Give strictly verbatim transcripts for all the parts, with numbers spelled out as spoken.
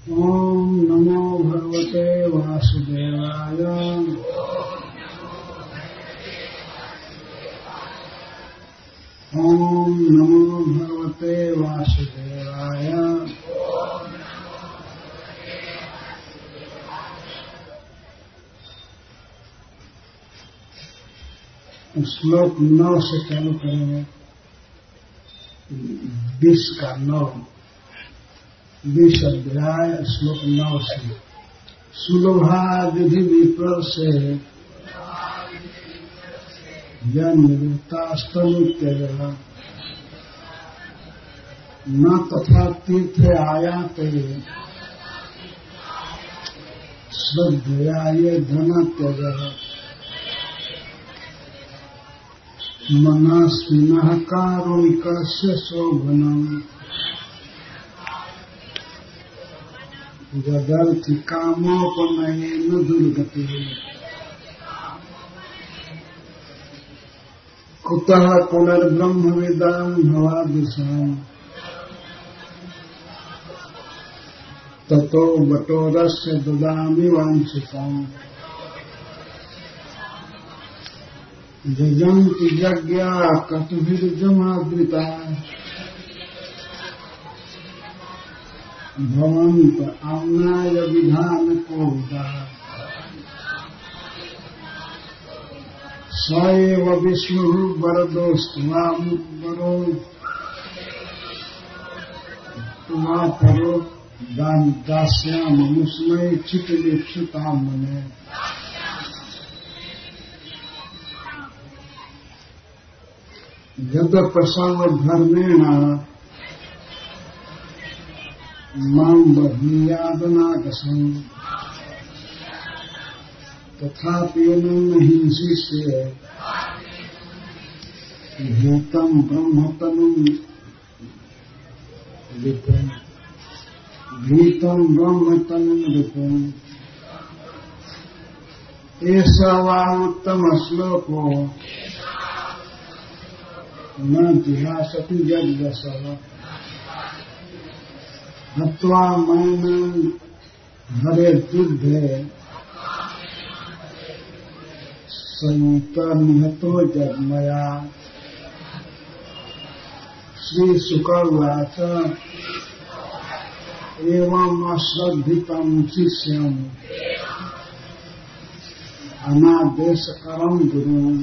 ओम नमो भगवते वासुदेवाय। ओम नमो भगवते वासुदेवाय। श्लोक नौ से चालू करेंगे। बीस का नौ, बीस अध्याय श्लोक नौ से। सुलभा विधि विप्र से निवृत्तास्तनुत्यज न तथा तीर्थ आयाते श्रद्धया ये धन त्यज मनस्विनः कारुणिकस्य शोभनम् जदर्थि कामोपनयेन दुर्गति कुतः पुनर्ब्रह्मविदां भवादृशाम् ततो बटोरस्य ददामि वाञ्छिताम् जजन्ति यज्ञा कतुभिर्जमादृता भवन्त आम्नाय विधान कोविदा स एव विष्णुः वरदोऽस्त्वामुपरो त्वापरो दास्याममुष्मै चित्तलिप्सितां मने। यद्प्रसव धर्मेण मां बह्नियादनागसम् तथापि न हिंसिष्ये भूतं ब्रह्मतनुं विपुम् भीतं ब्रह्मतनुं विपुम्। एष वा उत्तमश्लोको न जिहासति यद्वसः हत्वा मैनं हरेद्युद्धे संतर्निहतो जन्मया। श्रीशुक उवाच एवम् अश्रद्धितं शिष्यम् अनादेशकरं गुरुम्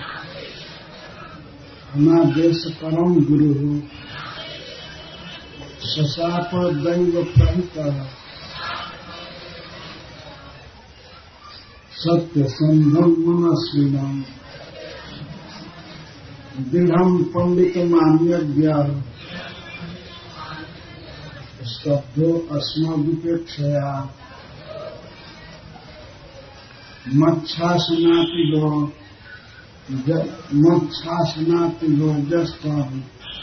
अनादेशकरं गुरुः शशाप दैव प्रहितः सत्यसन्धं मनस्विनम् दृढं पंडितमान्यज्ञः स्तब्धो अस्मदुपेक्षया मच्छासनाति लो मच्छासनाति लोजस्तम्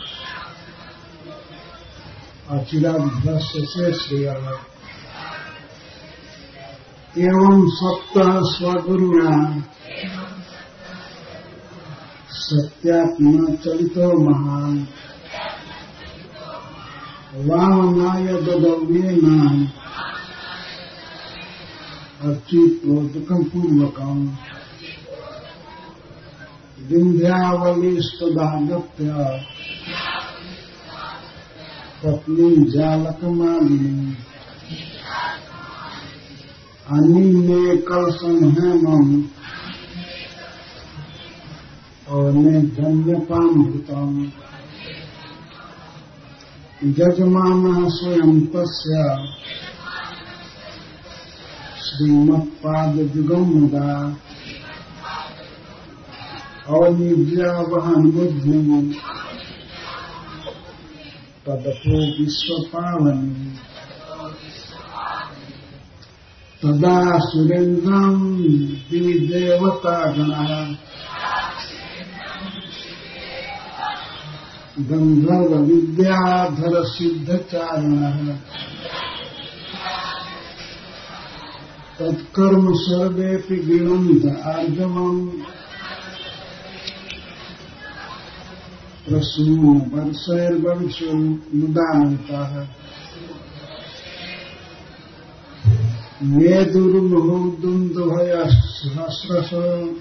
अचिराभ्रस्य से श्रेयः। एवं सप्तः स्वगुरुणा सत्यात्मा चलितो महान् वामनाय ददव्येन अर्चितोदकं पूर्वकम् विन्ध्यावलीस्तदागत्य पत्नी जालकमालिनी अनिमे कलसंहेमम् और ने धन्यपामृतम् जजमानः स्वयं तस्य श्रीमत्पादयुगं मुदा अनिद्रावहन् बुद्धिम् तदपो विश्वपावनी तदा सुरेन्द्रं दिदेवतागणः गंधर्व विद्याधर सिद्धचारणः तत्कर्म सर्वेपि गृणन्त आर्जवम् प्रसून वर्षैर्वर्षो मुदान्ताः मे दुर्मुहुर्दुन्दुभय सहस्रश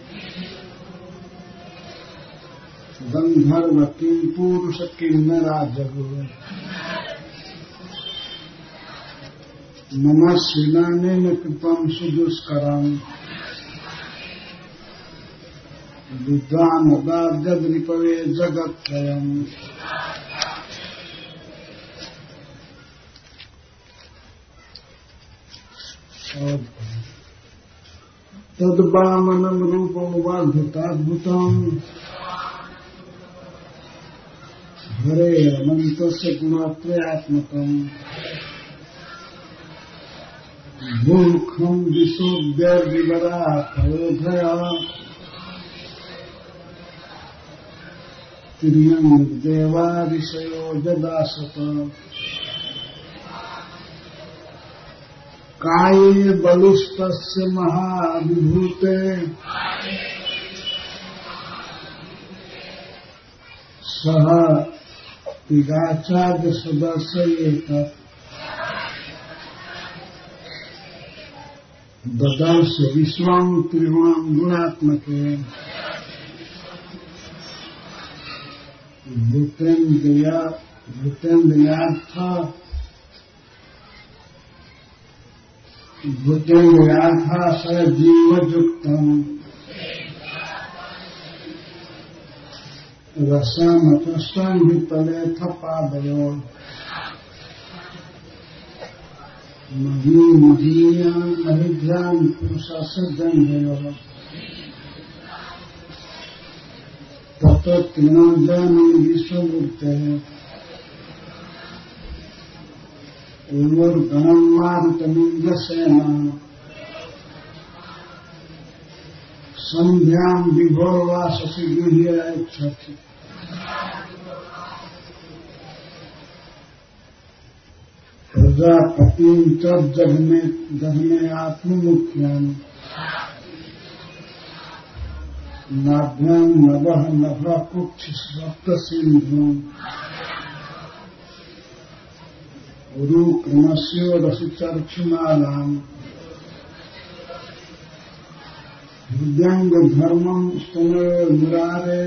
गंधर्व किं पुरुष किन्नरा जगो नमस्विनानेन कृतं सुदुष्करम् विद्वानदाद्यद्रिपवे जगत्त्रयम् तद्वामनं रूपं वर्धिताद्भुतम् हरे अनन्तस्य गुणत्रयात्मकम् मूर्खं विशोऽव्यर्विवरापयोधया तिर्यं देवादिशयो जदासत काये बलिष्ठस्य महाविभूते सह पिगाचार्य सदस्य एतत् ददर्श विश्वं त्रिगुणं गुणात्मके भूतेन्द्रिया भूतेन्द्रियार्थ भूतेन्द्रियार्थ स जीवयुक्तम् रसमतस्तं वितले थपादयो मही महीयां महिभ्यां पुरुषस्य जन्मयोः ततो त्रिनोदनं विश्वमूर्तेः उर्गणं मारुतमिन्द्रसेना संध्यां विभोर्वाससि गृह्य इच्छति प्रजापतिं च जघने जघने आत्ममुख्यान् नाभ्यां नभः नभः कुक्षिसप्तसिन्धुम् उरुक्रमस्योरसिचर्क्षुमालाम् हृदयंग धर्मं स्तनयो मुरारे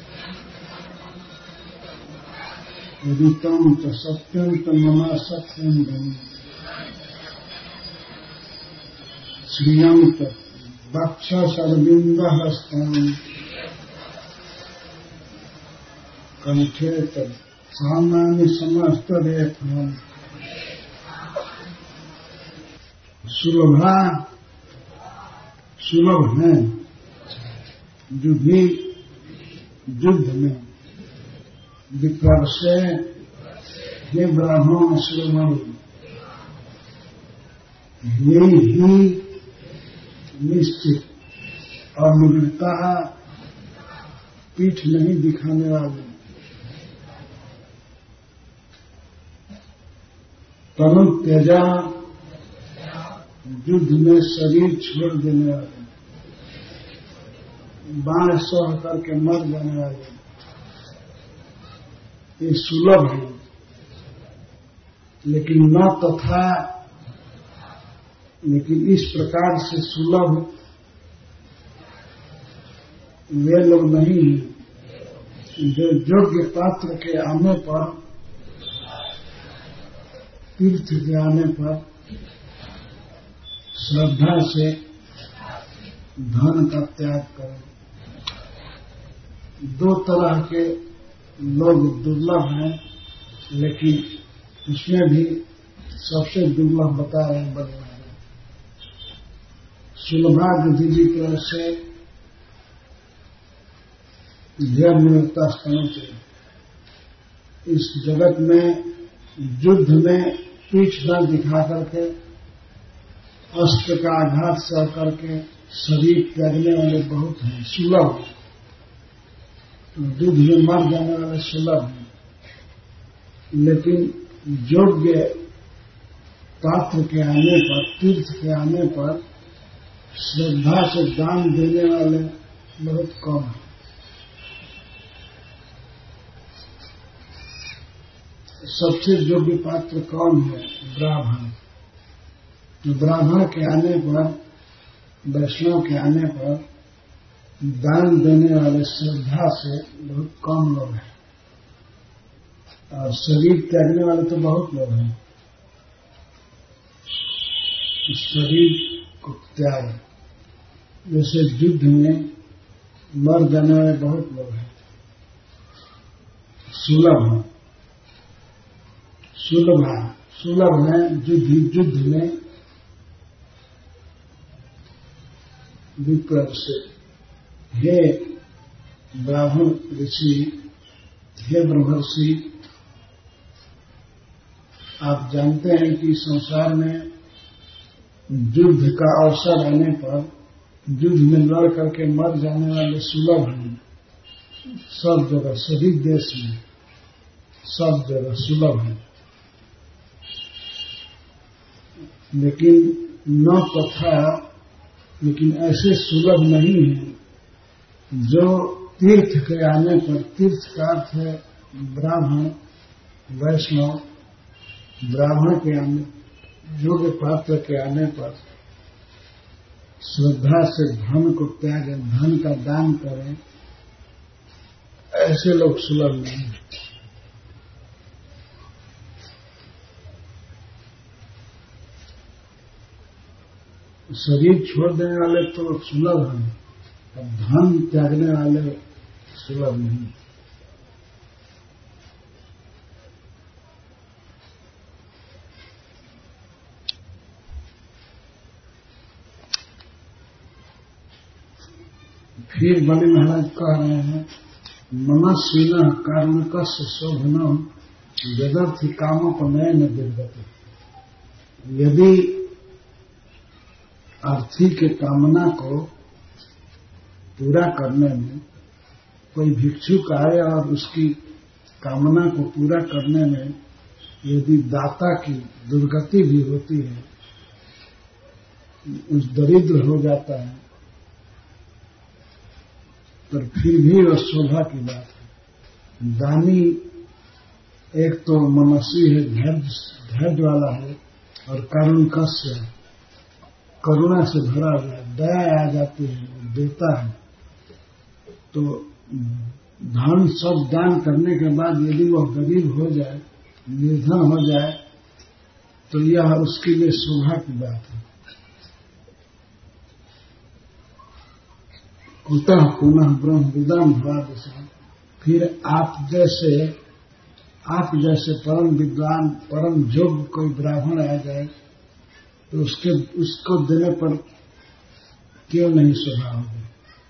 ऋतं च सत्यं च मम सत्संगम् श्रियं च वक्षसरविन्दहस्तम् कंठे च सामान्य समस्तरेखम् सुलभा सुलभ है जो भी युद्ध में विप्र से हे ब्राह्मण शिरोमणि यही ही निश्चित और निवृत्ता पीठ नहीं दिखाने वाले तनु त्यजा युद्ध में शरीर छोड़ देने वाले बाण सह करके मर जाने वाले ये सुलभ है लेकिन न तथा लेकिन इस प्रकार से सुलभ वे लोग नहीं हैं जो योग्य पात्र के आने पर तीर्थ के आने पर श्रद्धा से धन का त्याग करें। दो तरह के लोग दुर्लभ हैं लेकिन उसमें भी सबसे दुर्लभ बता रहे हैं बने सुलभाग्य जी की तरह से धैर्य निरता करना चाहिए। इस जगत में युद्ध में पीठ न दिखा करके अस्त्र का आघात सह करके शरीर त्यागने वाले बहुत हैं सुलभ युद्ध में मर जाने वाले सुलभ हैं लेकिन योग्य पात्र के आने पर तीर्थ के आने पर श्रद्धा से दान देने वाले बहुत कम हैं। सबसे योग्य पात्र कौन है? ब्राह्मण। ब्राह्मण के आने पर, वैष्णव के आने पर दान देने वाले श्रद्धा से बहुत कम लोग हैं, और शरीर त्यागने वाले तो बहुत लोग हैं। शरीर को त्याग, जैसे युद्ध में मर जाने वाले बहुत लोग हैं, सुलभ हैं, सुलभ है सुलभ है युद्ध युद्ध में विप्र से, हे ब्राह्मण ऋषि, हे ब्रह्मर्षि, आप जानते हैं कि संसार में युद्ध का अवसर आने पर युद्ध में लड़ करके मर जाने वाले सुलभ हैं, सब जगह, सभी देश में सब जगह सुलभ हैं। लेकिन न तथा लेकिन ऐसे सुलभ नहीं है जो तीर्थ के आने पर, तीर्थ का अर्थ है ब्राह्मण वैष्णव, ब्राह्मण के आने, योग्य पात्र के आने पर श्रद्धा से धन को त्यागें, धन का दान करें, ऐसे लोग सुलभ नहीं हैं। शरीर छोड़ देने वाले तो सुलभ हैं, और धन त्यागने वाले सुलभ नहीं। फिर बड़े महाराज कह रहे हैं, मनस्विन कारुणिकस्य शोभनम जदर्थी कामों को नए न दुर्गति। यदि अर्थी के कामना को पूरा करने में कोई भिक्षुक आए और उसकी कामना को पूरा करने में यदि दाता की दुर्गति भी होती है, उस दरिद्र हो जाता है, पर फिर भी वह शोभा की बात है। दानी एक तो मनस्वी है, धैर्य धैर्य वाला है, और कारुणिकस्य है, करुणा से भरा हुआ है, दया आ जाती है, देता है। तो धन सब दान करने के बाद यदि वह गरीब हो जाए, निर्धन हो जाए, तो यह उसके लिए शोभा की बात है। कुतः पुनः ब्रह्म विद्वान भवादिशा, फिर आप जैसे आप जैसे परम विद्वान, परम योग्य कोई ब्राह्मण आ जाए, तो उसके उसको देने पर क्यों नहीं शोभा होगी।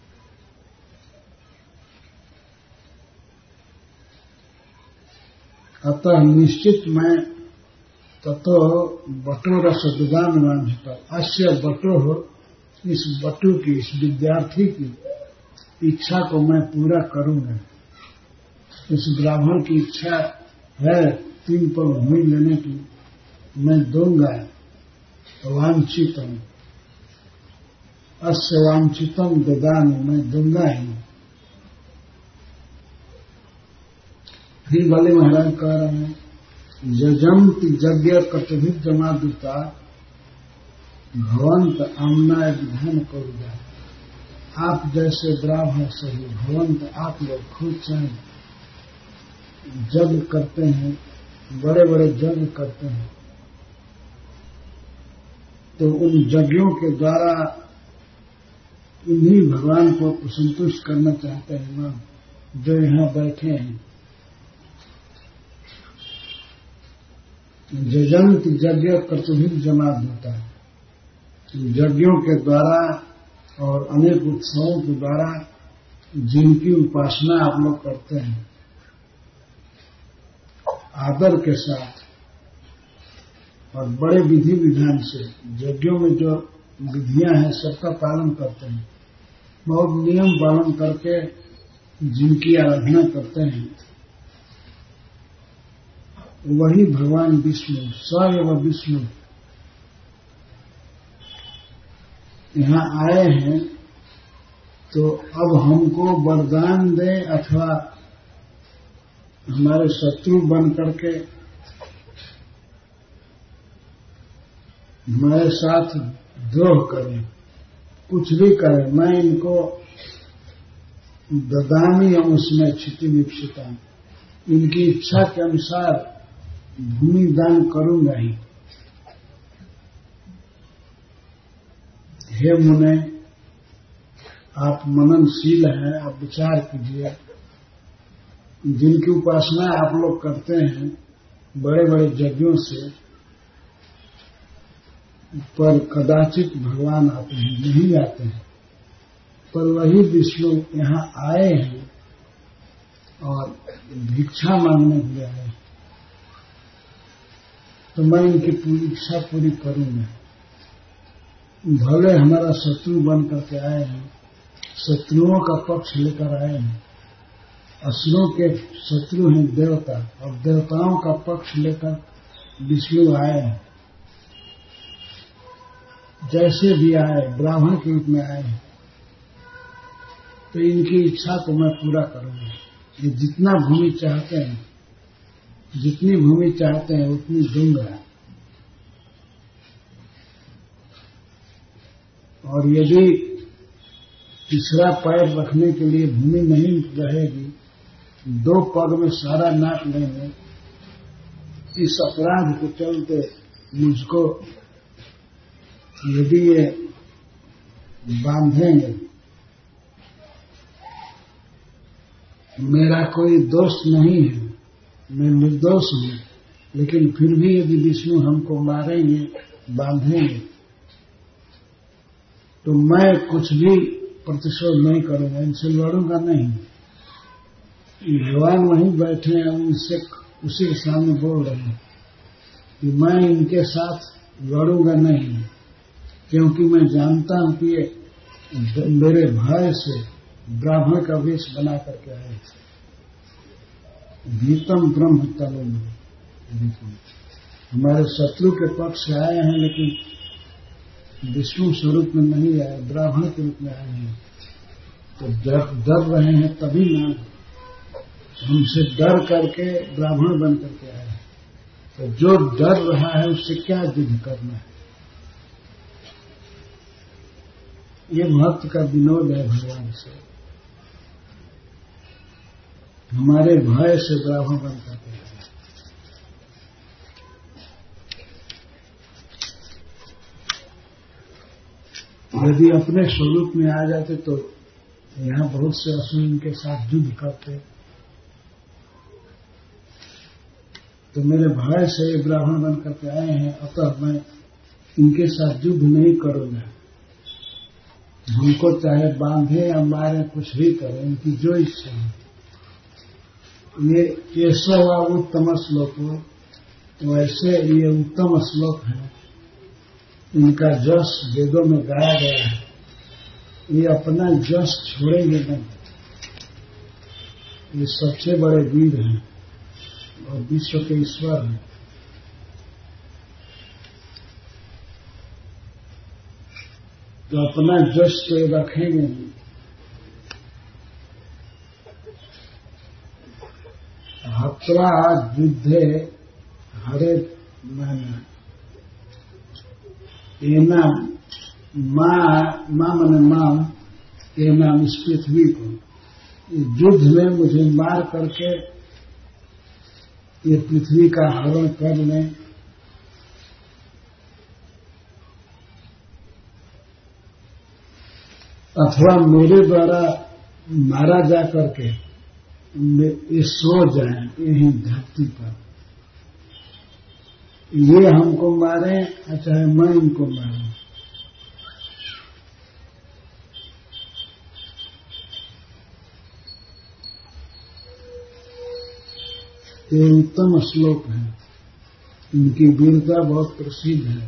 अतः निश्चित मैं ततो बटो रस दुदान वांछित, अस्य बटो हो, इस बटू की, इस विद्यार्थी की इच्छा को मैं पूरा करूंगा। इस ब्राह्मण की इच्छा है तीन पल भूमि लेने की, मैं दूंगा। वांछितम, अस्य वांछितम ददामि, मैं दूंगा ही। फिर वाले महाराज कह रहे हैं, यजंत यज्ञ कटभित जमादुता भवंत आमनाय विधान करुदा। आप जैसे ब्राह्मण सही भवंत, आप लोग खुद चाहें यज्ञ करते हैं, बड़े बड़े यज्ञ करते हैं, तो उन यज्ञों के द्वारा इन्हीं भगवान को संतुष्ट करना चाहते हैं ना, जो यहाँ बैठे हैं। यजंत यज्ञ कर्तव्य जमा होता है, यज्ञों के द्वारा और अनेक उत्सवों के द्वारा जिनकी उपासना आप लोग करते हैं आदर के साथ और बड़े विधि विधान से, यज्ञों में जो विधियां हैं सबका पालन करते हैं, बहुत नियम पालन करके जिनकी आराधना करते हैं, वही भगवान विष्णु, सएव विष्णु यहाँ आए हैं। तो अब हमको वरदान दे अथवा हमारे शत्रु बन करके हमारे साथ द्रोह करें, कुछ भी करें, मैं इनको ददामी अंश में क्षिति निप्सिता, इनकी इच्छा के अनुसार भूमि दान करूंगा ही। हे मुने, आप मननशील हैं, आप विचार कीजिए, जिनकी उपासना आप लोग करते हैं बड़े बड़े यज्ञों से, पर कदाचित भगवान आते हैं, नहीं आते हैं, पर वही विष्णु यहाँ आए हैं और भिक्षा मांगने के लिए आए हैं, तो मैं इनकी पूरी इच्छा पूरी करूंगा। भले हमारा शत्रु बन करके आए हैं, शत्रुओं का पक्ष लेकर आए हैं, असुरों के शत्रु हैं देवता, और देवताओं का पक्ष लेकर विष्णु आए हैं। जैसे भी आए, ब्राह्मण के रूप में आए हैं, तो इनकी इच्छा को मैं पूरा करूंगा। ये जितना भूमि चाहते हैं, जितनी भूमि चाहते हैं उतनी दूंगा, और यदि तीसरा पैर रखने के लिए भूमि नहीं रहेगी, दो पग में सारा नाप लेंगे, इस अपराध के चलते मुझको यदि ये बांधेंगे, मेरा कोई दोष नहीं है, मैं निर्दोष हूं, लेकिन फिर भी यदि विष्णु हमको मारेंगे, बांधेंगे, तो मैं कुछ भी प्रतिशोध नहीं करूंगा, इनसे लड़ूंगा नहीं। भगवान वहीं बैठे हैं, उनसे उसी के सामने बोल रहे हैं कि मैं इनके साथ लड़ूंगा नहीं, क्योंकि मैं जानता हूं कि ये मेरे भय से ब्राह्मण का वेश बना करके आए। भीतम ब्रह्म तनु, हमारे शत्रु के पक्ष से आए हैं, लेकिन विष्णु स्वरूप में नहीं आए, ब्राह्मण के रूप में आए हैं। तो डर डर रहे हैं, तभी ना हमसे डर करके ब्राह्मण बन करके आए। तो जो डर रहा है उससे क्या युद्ध करना है? ये भक्त का विनोद है भगवान से, हमारे भय से ब्राह्मण बन करके आए। यदि अपने स्वरूप में आ जाते तो यहाँ बहुत से असुर इनके साथ युद्ध करते, तो मेरे भय से ये ब्राह्मण बन करके आए हैं, अतः मैं इनके साथ युद्ध नहीं करूंगा। हमको चाहे बांधे या मारे, कुछ भी करें, इनकी जो इच्छा है। ये केशव उत्तम श्लोक, वैसे ये उत्तम श्लोक है, इनका जस वेदों में गाया गया है। ये अपना जस छोड़ेंगे नहीं, ये सबसे बड़े वीर हैं और विश्व के ईश्वर हैं। तो अपना जस तो रखेंगे नहीं। हत्वा युद्धे हरे मैंने एना माँ माँ मन माम एना इस पृथ्वी को, युद्ध में मुझे मार करके ये पृथ्वी का हरण कर लें, अथवा मेरे द्वारा मारा जा करके ये सो जाए यही धरती पर, ये हमको मारे चाहे मैं इनको मारूं। ये उत्तम श्लोक है, इनकी वीरता बहुत प्रसिद्ध है।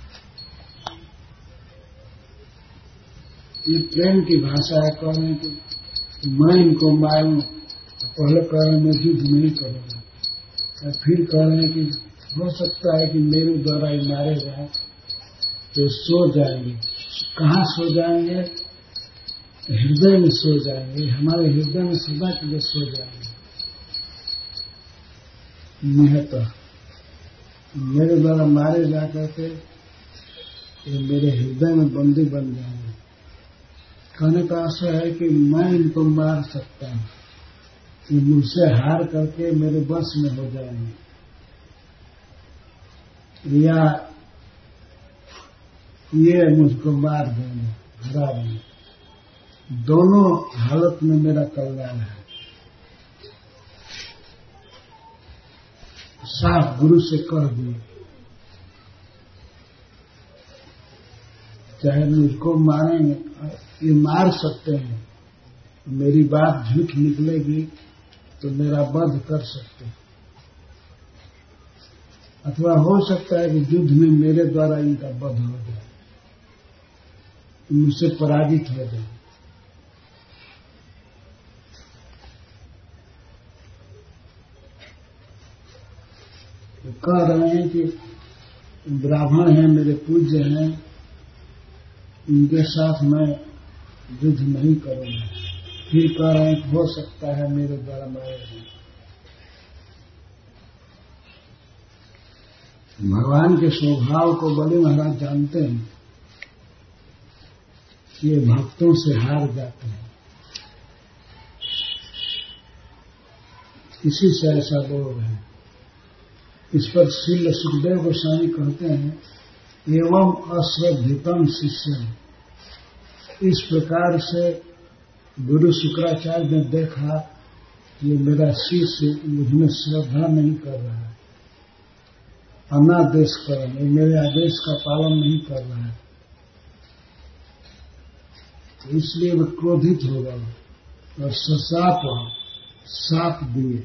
ये प्रेम की भाषा है, कह रहे हैं कि मैं इनको मारूं, तो पहले कह रहे हैं मैं युद्ध नहीं करूंगा, और फिर कह रहे हैं कि हो सकता है कि मेरे द्वारा ये मारे जाए तो सो जाएंगे। कहाँ सो जाएंगे? हृदय में सो जाएंगे, हमारे हृदय में सदा के लिए सो जाएंगे। निहत मेरे द्वारा मारे जा करके ये मेरे हृदय में बंदी बन जाएंगे। कहने का आशय है कि मैं इनको मार सकता हूं, कि मुझसे हार करके मेरे बस में हो जाएंगे, या ये मुझको मार देंगे, हरा देंगे। दोनों हालत में मेरा कल्याण है। साफ गुरु से कह दिए, चाहे मुझको मारेंगे, ये मार सकते हैं, मेरी बात झूठ निकलेगी तो मेरा वध कर सकते हैं, अथवा हो सकता है कि युद्ध में मेरे द्वारा इनका वध हो जाए, मुझसे पराजित हो जाए। तो कह रहे हैं कि ब्राह्मण हैं, मेरे पूज्य हैं, इनके साथ मैं युद्ध नहीं करूंगा। फिर कह रहे हैं हो सकता है मेरे द्वारा मारे जाए। भगवान के स्वभाव को बलि महाराज जानते हैं, ये भक्तों से हार जाते हैं, इसी से ऐसा बोल रहे हैं। इस पर श्री सुखदेव गोस्वामी कहते हैं, एवं अश्रद्धितम शिष्य, इस प्रकार से गुरु शुक्राचार्य ने देखा कि ये मेरा शिष्य मुझमें श्रद्धा नहीं कर रहा है, अनादेश कर रहा है, मेरे आदेश का पालन नहीं कर रहा है, तो इसलिए वो क्रोधित हो गए और ससाप साप दिए।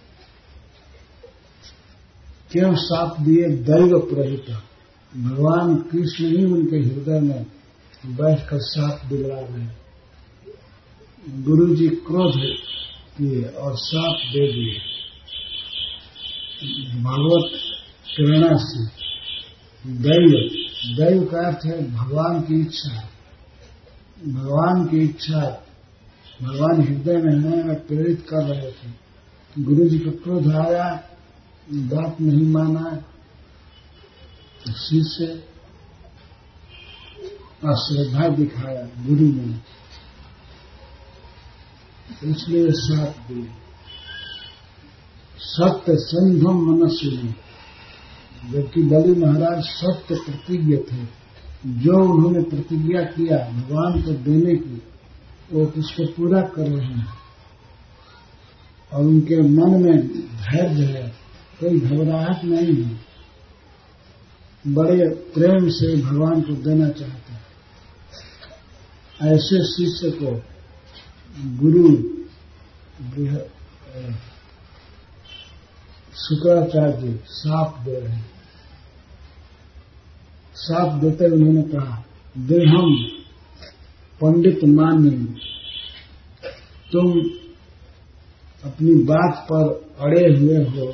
क्यों साप दिए? दैव प्रहित, भगवान कृष्ण ही उनके हृदय में बैठकर साप दिलवा रहे। गुरु जी क्रोध किए और साप दे दिए। भागवत प्रेरणा से दैव, दैव का अर्थ है भगवान की इच्छा। भगवान की इच्छा भगवान हृदय में है, प्रेरित कर रहे थे। गुरु जी को क्रोध आया, बात नहीं माना, शिष्य अश्रद्धा दिखाया गुरु ने, इसलिए साथ दिए। सत्य संधम मनस्वी, जबकि बलि महाराज सत्य प्रतिज्ञ थे, जो उन्होंने प्रतिज्ञा किया भगवान को देने की, वो उसको पूरा कर रहे हैं और उनके मन में धैर्य है, कोई घबराहट नहीं है, बड़े प्रेम से भगवान को देना चाहते हैं। ऐसे शिष्य को गुरु शुक्राचार्य साप दे रहे हैं। साप देते उन्होंने कहा, देहम पंडित मान्य, तुम अपनी बात पर अड़े हुए हो,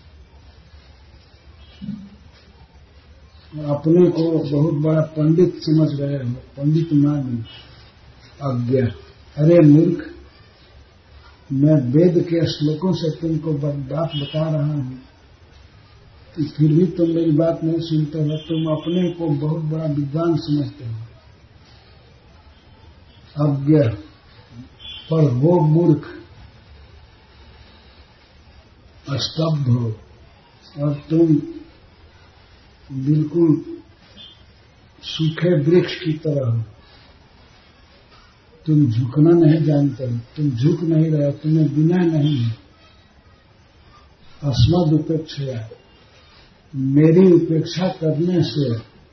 अपने को बहुत बड़ा पंडित समझ रहे हो, पंडित मान्य अज्ञा। अरे मूर्ख, मैं वेद के श्लोकों से तुमको बात बता रहा हूं, फिर भी तुम मेरी बात नहीं सुनते हो। तुम अपने को बहुत बड़ा विद्वान समझते हो, अज्ञा, पर वो मूर्ख स्तब्ध हो, और तुम बिल्कुल सूखे वृक्ष की तरह हो। तुम झुकना नहीं जानते हो, तुम झुक नहीं रहे, तुम्हें बिना नहीं है। अस्मद उपेक्षा, मेरी उपेक्षा करने से,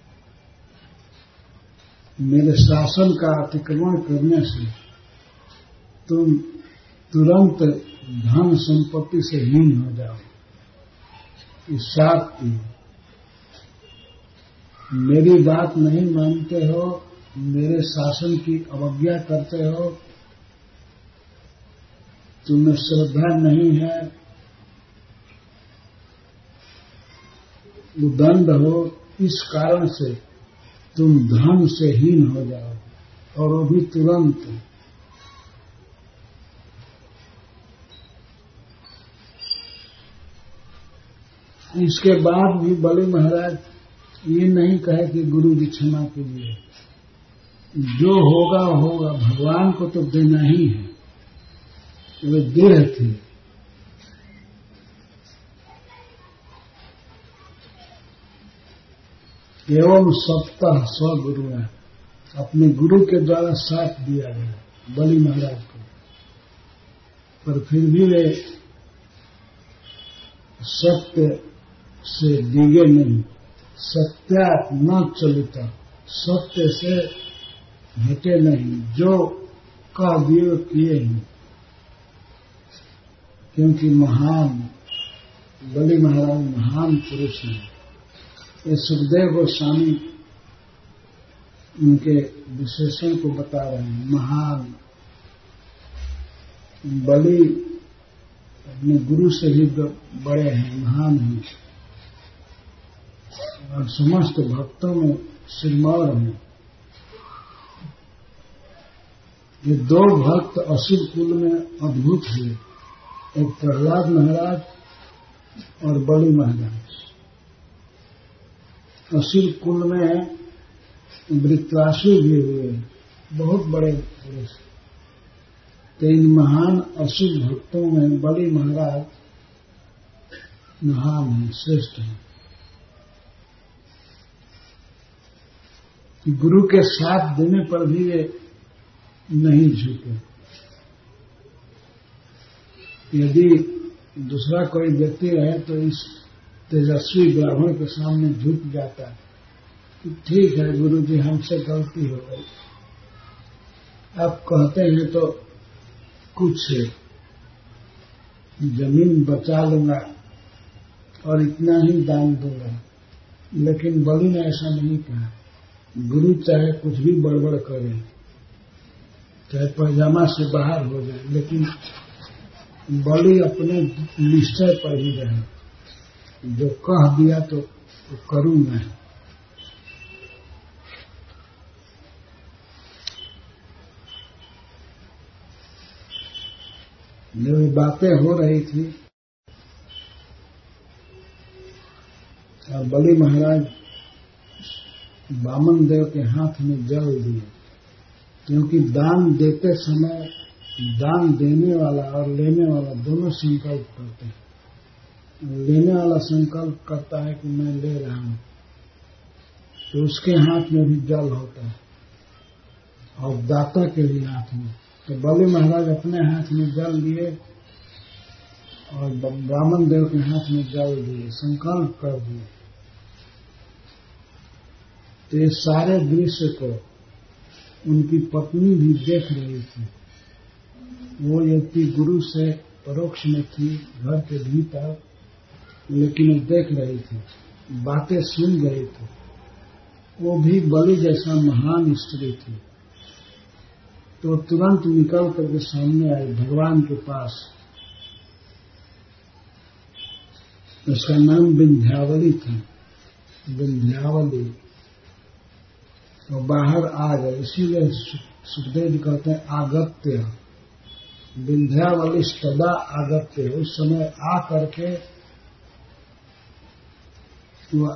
मेरे शासन का अतिक्रमण करने से तुम तुरंत धन संपत्ति से हीन हो जाओ। इस साप की मेरी बात नहीं मानते हो, मेरे शासन की अवज्ञा करते हो, तुम्हें श्रद्धा नहीं है, उदंड हो, इस कारण से तुम धन से हीन हो जाओ, और वो भी तुरंत। इसके बाद भी बलि महाराज ये नहीं कहे कि गुरु जी क्षमा कीजिए, जो होगा होगा, भगवान को तो देना ही है, वे देह थी। एवं सप्ताह स्वगुरु है, अपने गुरु के द्वारा साथ दिया गया बलि महाराज को, पर फिर भी वे सत्य से डिगे नहीं। सत्यात न चलिता, सत्य से हटे नहीं, जो कह दिए किए ही। क्योंकि महान बलि महाराज महान पुरुष हैं। ये सुखदेव गोस्वामी उनके विशेषण को बता रहे हैं। महान बलि अपने गुरु से भी बड़े हैं, महान हैं, और समस्त भक्तों में सिरमौर हैं। ये दो भक्त असुर कुल में अद्भुत हुए, एक प्रहलाद महाराज और बलि महाराज। असुर कुल में वृत्रासुर भी हुए, बहुत बड़े पुरुष। तो इन महान असुर भक्तों में बलि महाराज महान है, श्रेष्ठ है। गुरु के साथ देने पर भी वे नहीं झुके। यदि दूसरा कोई व्यक्ति रहे तो इस तेजस्वी ब्राह्मण के सामने झुक जाता है कि ठीक है गुरु जी, हमसे गलती हो गई। आप कहते हैं तो कुछ जमीन बचा लूंगा और इतना ही दान दूंगा, लेकिन बलि ने ऐसा नहीं कहा। गुरु चाहे कुछ भी बड़बड़ करे, चाहे पैजामा से बाहर हो जाए, लेकिन बलि अपने निश्चय पर ही रहे। जो कह दिया तो, तो करूंगा। जो बातें हो रही थी और बलि महाराज वामन देव के हाथ में जल दिए, क्योंकि दान देते समय दान देने वाला और लेने वाला दोनों संकल्प करते हैं। लेने वाला संकल्प करता है कि मैं ले रहा हूं, तो उसके हाथ में भी जल होता है, और दाता के भी हाथ में। तो बलि महाराज अपने हाथ में जल लिए और ब्राह्मण देव के हाथ में जल दिए, संकल्प कर दिए। तो ये सारे दृश्य को उनकी पत्नी भी देख रही थी। वो यदि गुरु से परोक्ष में थी घर के भीतर, लेकिन वो देख रही थी, बातें सुन रही थी। वो भी बलि जैसा महान स्त्री थी, तो तुरंत निकल करके सामने आई भगवान के पास। उसका नाम विंध्यावली था, विंध्यावली। तो बाहर आ गए, इसीलिए सुखदेव जी कहते हैं आगत्य, विंध्यावली सदा आगत्य। उस समय आ करके वो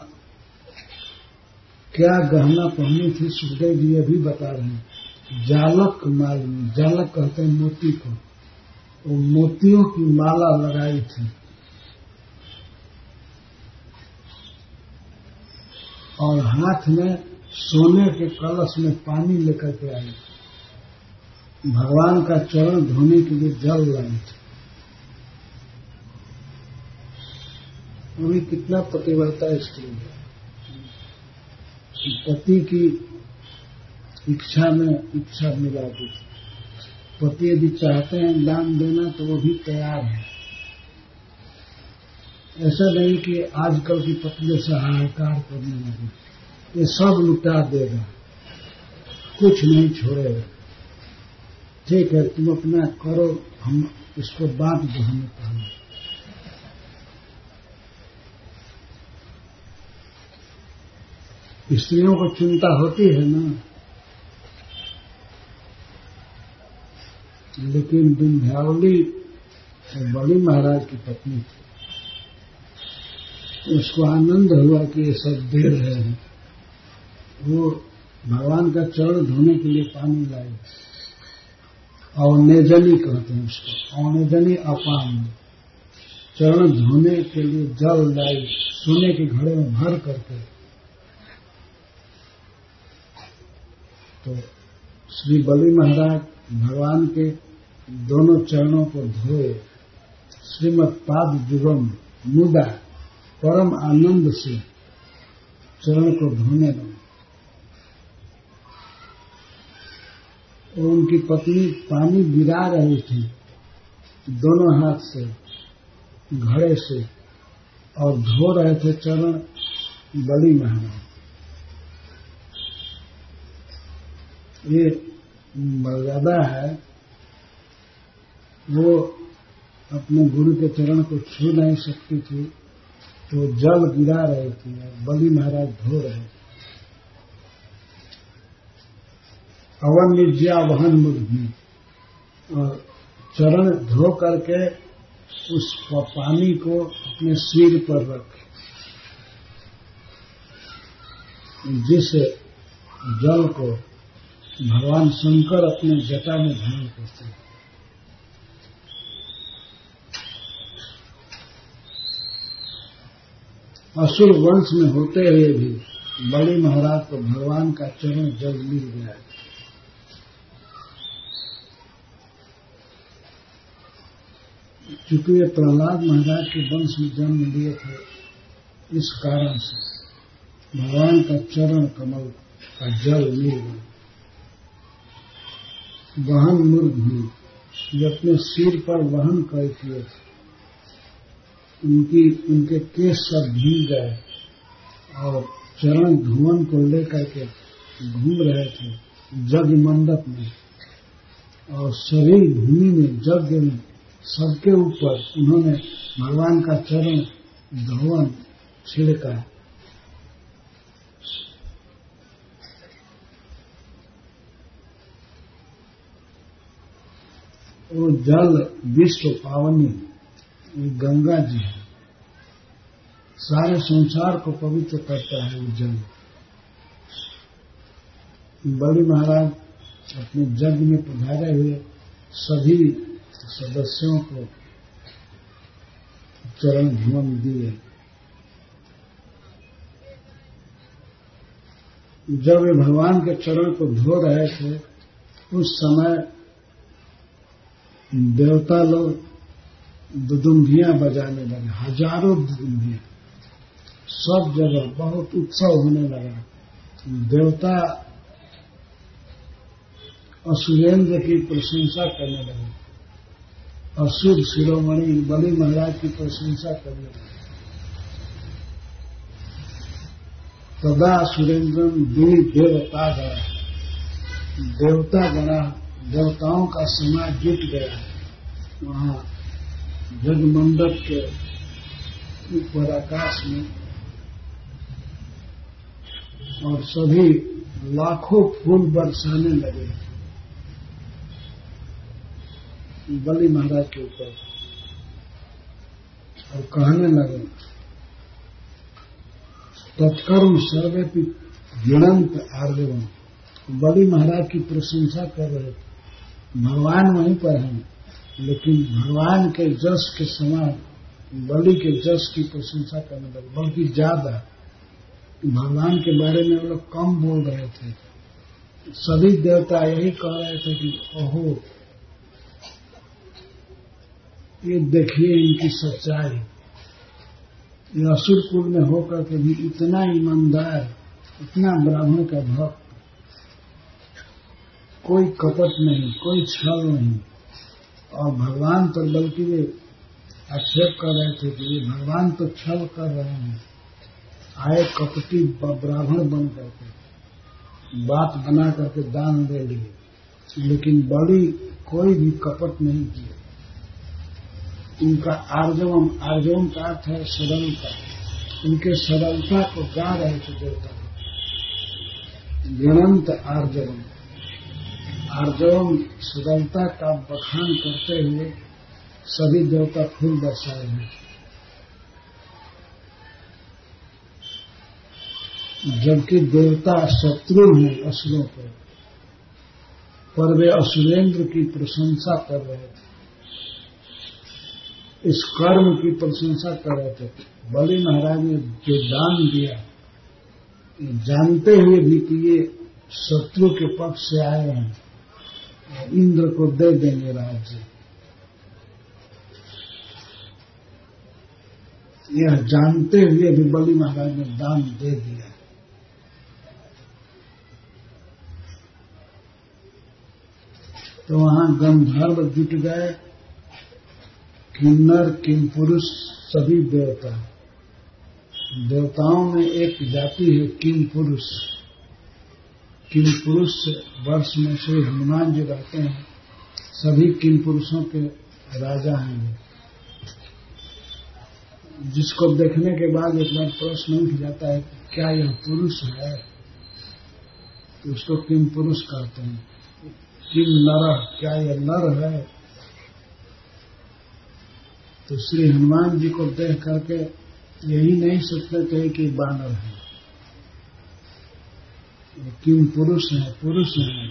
क्या गहना पहनी थी, सुखदेव जी ये भी बता रहे हैं। जालक मालिनी, जालक कहते हैं मोती को, वो मोतियों की माला लगाई थी, और हाथ में सोने के कलश में पानी लेकर के आई। भगवान का चरण धोने के लिए जल लाई थी। अभी कितना पतिव्रता स्त्री है, पति की इच्छा में इच्छा मिलाती थी। पति यदि चाहते हैं दान देना तो वो भी तैयार है। ऐसा नहीं कि आजकल की पत्नी से हाहाकार करने लगे, ये सब लुटा देगा, कुछ नहीं छोड़ेगा। ठीक है तुम अपना करो, हम इसको बांट दो हमें पहले। स्त्रियों को चिंता होती है ना, लेकिन विंध्यावली बलि महाराज की पत्नी थी। उसको आनंद हुआ कि ये सब दे रहे हैं। वो भगवान का चरण धोने के लिए पानी लाए, औनेजनी कहते हैं उसको, औनेजनी अपान, चरण धोने के लिए जल लाई सोने के घड़े में भर करके। तो श्री बलि महाराज भगवान के दोनों चरणों को धोए, श्रीमद पाद जुगम मुदा परम आनंद से चरण को धोने लगे। और उनकी पत्नी पानी गिरा रही थी दोनों हाथ से घड़े से, और धो रहे थे चरण बलि महाराज। ये मर्यादा है, वो अपने गुरु के चरण को छू नहीं सकती थी, तो जल गिरा रही थी और बलि महाराज धो रहे थे। अवन निज्या वहन मुद्भी, और चरण धो करके उस पानी को अपने सिर पर रखे, जिस जल को भगवान शंकर अपने जटा में धारण करते हैं। असुर वंश में होते हुए भी बलि महाराज को भगवान का चरण जल मिल गया। चूंकि वे प्रहलाद महाराज के वंश में जन्म लिए थे, इस कारण से भगवान का चरण कमल का जल मिल गया। वहन मूर्ख भी जो अपने सिर पर वहन कर किए थे, उनकी उनके केस सब भीग गए और चरण धुवन को लेकर के घूम रहे थे यज्ञ मंडप में, और सभी भूमि में यज्ञ में सबके ऊपर उन्होंने भगवान का चरण धुवन छिड़का। वो जल विश्व पावनी गंगा जी है, सारे संसार को पवित्र करता है वो जल। बलि महाराज अपने यज्ञ में पधारे हुए सभी सदस्यों को चरण धुवन दिए। जब वे भगवान के चरण को धो रहे थे, उस समय देवता लोग दुदुम्भियां बजाने लगे, हजारों दुदुम्भियां, सब जगह बहुत उत्सव होने लगा। देवता असुरेंद्र की प्रशंसा करने लगे, असुर शिरोमणि बलि महाराज की प्रशंसा करने लगे। तदा सुरेंद्र दुई देवता गया, देवता गणा, देवताओं का समाज जुट गया वहां जग मंडप के ऊपर आकाश में, और सभी लाखों फूल बरसाने लगे बलि महाराज के ऊपर, और कहने लगे तत्कर्म सर्वेपि गिणंत आर्यवम। बलि महाराज की प्रशंसा कर रहे थे। भगवान वहीं पर हैं, लेकिन भगवान के जस के समान बलि के जस की प्रशंसा करने लगे, बल्कि ज्यादा। भगवान के बारे में वो लोग कम बोल रहे थे। सभी देवता यही कह रहे थे कि ओहो, ये देखिए इनकी सच्चाई, ये असुर कुल में होकर के भी इतना ईमानदार, इतना ब्राह्मण का भक्त, कोई कपट नहीं, कोई छल नहीं। और भगवान पर बल्कि वे आक्षेप कर रहे थे कि ये भगवान तो छल कर रहे हैं, आए कपटी ब्राह्मण बन करके बात बना करके दान दे लिए, लेकिन बलि कोई भी कपट नहीं किया। उनका आर्जवम, आर्जवम का अर्थ है सरलता, उनके सरलता को गा रहे थे देवता। गिणंत आर्जवम, आर्जवम सरलता का बखान करते हुए सभी देवता फूल बरसाए हैं। जबकि देवता शत्रु हैं असुरों के, पर वे असुरेंद्र की प्रशंसा कर रहे थे, इस कर्म की प्रशंसा कर रहे थे। बलि महाराज ने जो दान दिया, जानते हुए भी कि ये शत्रु के पक्ष से आए हैं, इंद्र को दे देंगे राज्य, यह जानते हुए भी बलि महाराज ने दान दे दिया। तो वहां गंधर्व जुट गए, किन्नर किमपुरुष सभी देवता। देवताओं में एक जाति है किमपुरुष। किमपुरुष वर्ष में श्री हनुमान जी रहते हैं, सभी किमपुरुषों के राजा हैं। जिसको देखने के बाद एक बार प्रश्न उठ जाता है कि क्या यह पुरुष है, तो उसको किमपुरुष कहते हैं। किम नर, क्या यह नर है? तो श्री हनुमान जी को देख करके यही नहीं सोचते थे कि बानर है, किम पुरुष है, पुरुष है,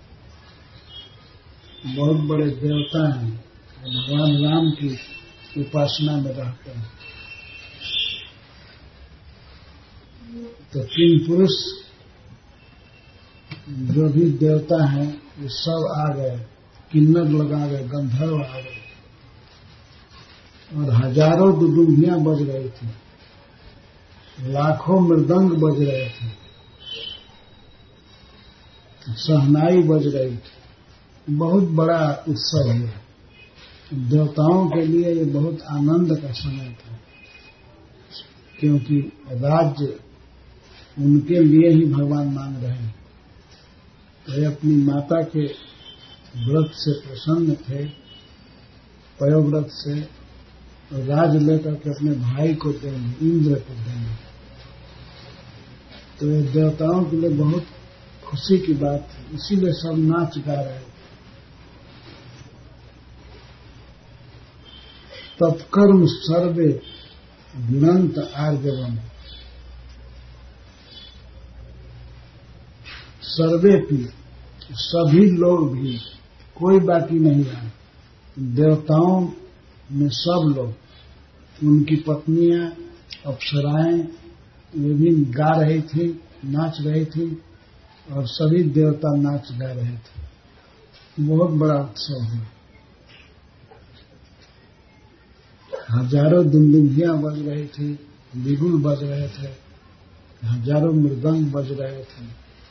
बहुत बड़े देवता हैं, भगवान राम की उपासना में रहते हैं। तो किम पुरुष जो भी देवता हैं ये सब आ गए, किन्नर लगा गए, गंधर्व आ गए, और हजारों दुदुम्बियां बज रही थी, लाखों मृदंग बज रहे थे, सहनाई बज रही थी। बहुत बड़ा उत्सव हुआ। देवताओं के लिए ये बहुत आनंद का समय था, क्योंकि राज्य उनके लिए ही भगवान मांग रहे हैं। तो ये अपनी माता के व्रत से प्रसन्न थे, पयोव्रत से, और राज लेकर के अपने भाई को देंगे, इंद्र को देंगे। तो ये देवताओं के लिए बहुत खुशी की बात थी, इसीलिए सब नाच गा रहे थे। तत्कर्म सर्वे गुणंत आर्जवम, सर्वे भी, सभी लोग भी, कोई बाकी नहीं रहा। देवताओं में सब लोग, उनकी पत्नियां, अप्सराएं, वे भी गा रही थी, नाच रही थी, और सभी देवता नाच गा रहे थे। बहुत बड़ा उत्सव हुआ। हजारों दुंदुभियां बज रही थी, बिगुल बज रहे थे, हजारों मृदंग बज रहे थे।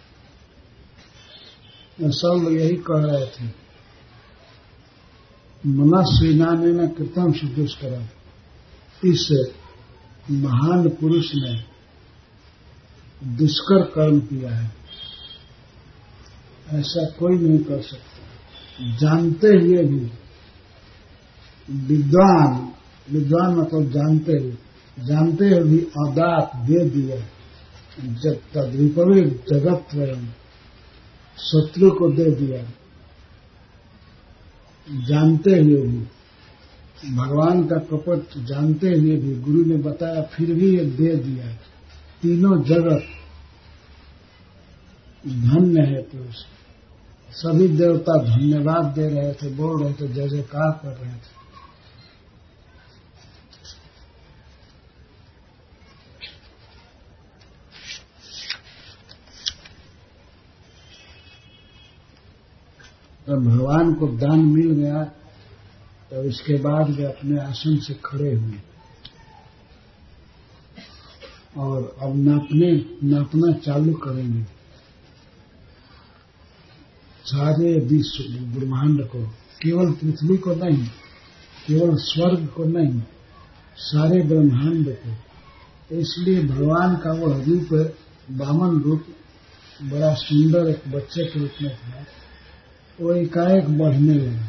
सब यही कह रहे थे, मनस्विनाने न कृतम सुदुष्करम, इस महान पुरुष ने दुष्कर कर्म किया है, ऐसा कोई नहीं कर सकता। जानते हुए भी, विद्वान, विद्वान मतलब जानते हुए, जानते हुए भी अदात दे दिया, जब तद्विपरीत जगत त्रयम्, शत्रु को दे दिया। जानते हुए भी, भगवान का कपट जानते हुए भी, गुरु ने बताया फिर भी ये दे दिया। तीनों जगत धन्य है पुरुष। सभी देवता धन्यवाद दे रहे थे, बोल रहे थे, जय जयकार कर रहे थे। जब भगवान को दान मिल गया तो इसके बाद वे अपने आसन से खड़े हुए और अब नापने नापना चालू करेंगे सारे विश्व ब्रह्मांड को, केवल पृथ्वी को नहीं, केवल स्वर्ग को नहीं, सारे ब्रह्मांड को। इसलिए भगवान का वह रूप, वामन रूप, बड़ा सुंदर एक बच्चे के रूप में था, वो एकाएक बढ़ने लगा।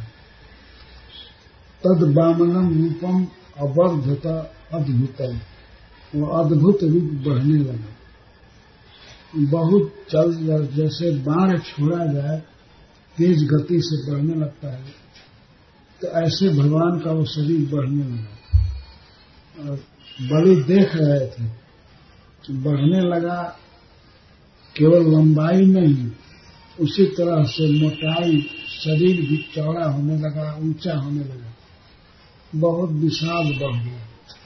तद वामनम रूपम अवर्धत अद्भुतम, वो अद्भुत रूप बढ़ने लगा। बहुत चल, जैसे बाण छोड़ा जाए तेज गति से बढ़ने लगता है, तो ऐसे भगवान का वो शरीर बढ़ने लगा। और बलि देख रहे थे, बढ़ने लगा केवल लंबाई नहीं, उसी तरह से मोटाई, शरीर भी चौड़ा होने लगा, ऊंचा होने लगा, बहुत विशाल बढ़ गया।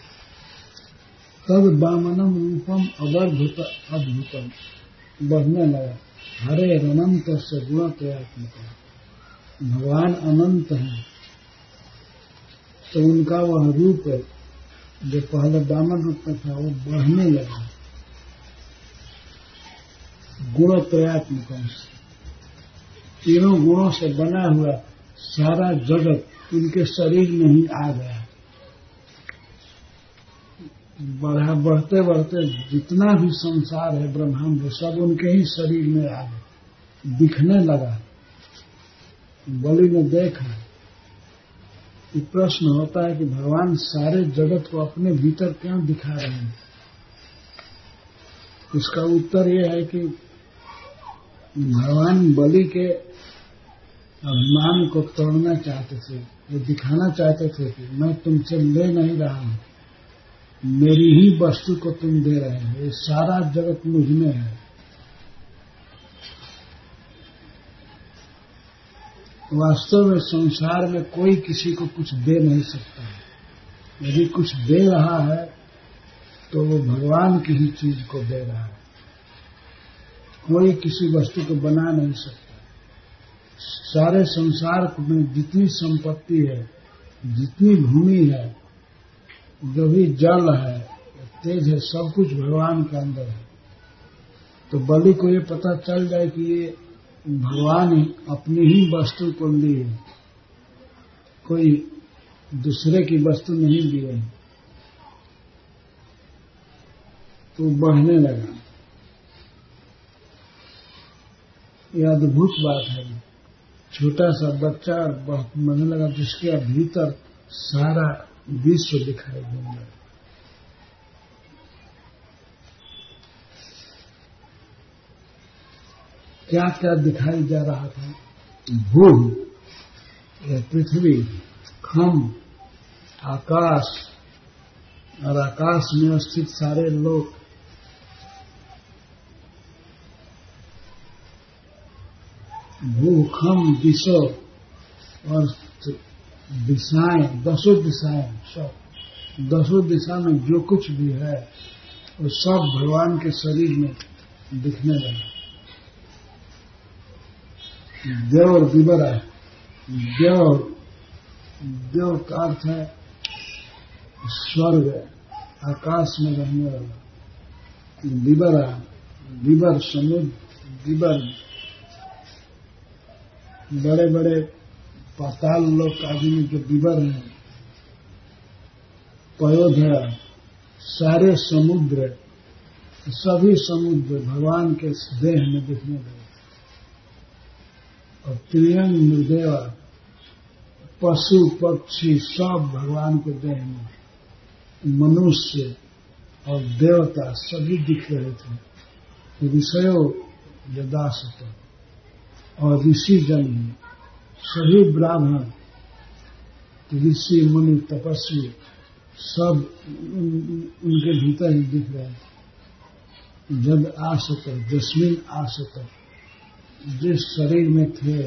तब वामनम रूपम अवर्धुत अद्भुतम बढ़ने लगा। हरे अनंत से गुणत्रयात्मक, भगवान अनंत है तो उनका वह रूप जो पहले वामन रूप में था वो बढ़ने लगा। गुणत्रयात्मक, तीनों गुणों से बना हुआ सारा जगत उनके शरीर में ही आ गया। बढ़ा बढ़ते बढ़ते जितना भी संसार है ब्रह्मांड सब उनके ही शरीर में आ गया, दिखने लगा। बलि ने देखा। ये प्रश्न होता है कि भगवान सारे जगत को अपने भीतर क्यों दिखा रहे हैं? इसका उत्तर यह है कि भगवान बलि के अभिमान को तोड़ना चाहते थे। वो दिखाना चाहते थे कि मैं तुमसे ले नहीं रहा हूं, मेरी ही वस्तु को तुम दे रहे हो, ये सारा जगत मुझ में है। वास्तव में संसार में कोई किसी को कुछ दे नहीं सकता है। यदि कुछ दे रहा है तो वो भगवान की ही चीज को दे रहा है। कोई किसी वस्तु को बना नहीं सकता। सारे संसार में जितनी संपत्ति है, जितनी भूमि है, जो भी जल है, तेज है, सब कुछ भगवान के अंदर है। तो बलि को ये पता चल जाए कि ये भगवान अपनी ही वस्तु को ली है, कोई दूसरे की वस्तु नहीं दी है, तो बढ़ने लगा। यह अद्भुत बात है। छोटा सा बच्चा बढ़ने लगा जिसके भीतर सारा विश्व दिखाई देने लगा। क्या क्या दिखाई जा रहा था? भू, पृथ्वी, खम, आकाश और आकाश में स्थित सारे लोग, भू, खम, दिशो और दिशाएं, दसों दिशाएं, सब दसों दिशा में जो कुछ भी है वो सब भगवान के शरीर में दिखने लगा। देव और विवरा, देव देव का अर्थ है स्वर्ग, आकाश में रहने वाला। विवरा, विवर समुद्र, विवर बड़े बड़े पाताल लोक आदि में जो विवर हैं, पयोधरा, सारे समुद्र, सभी समुद्र भगवान के देह में दिखने लगे। और त्रियंग मृदेवा, पशु पक्षी सब भगवान के देह में, मनुष्य और देवता सभी दिख रहे थे। ऋषयो यदासत, और ऋषि जन सभी ब्राह्मण, ऋषि मुनि तपस्वी सब उनके भीतर ही दिख रहे हैं। जब आसत, जस्मिन आसत, जिस शरीर में थे।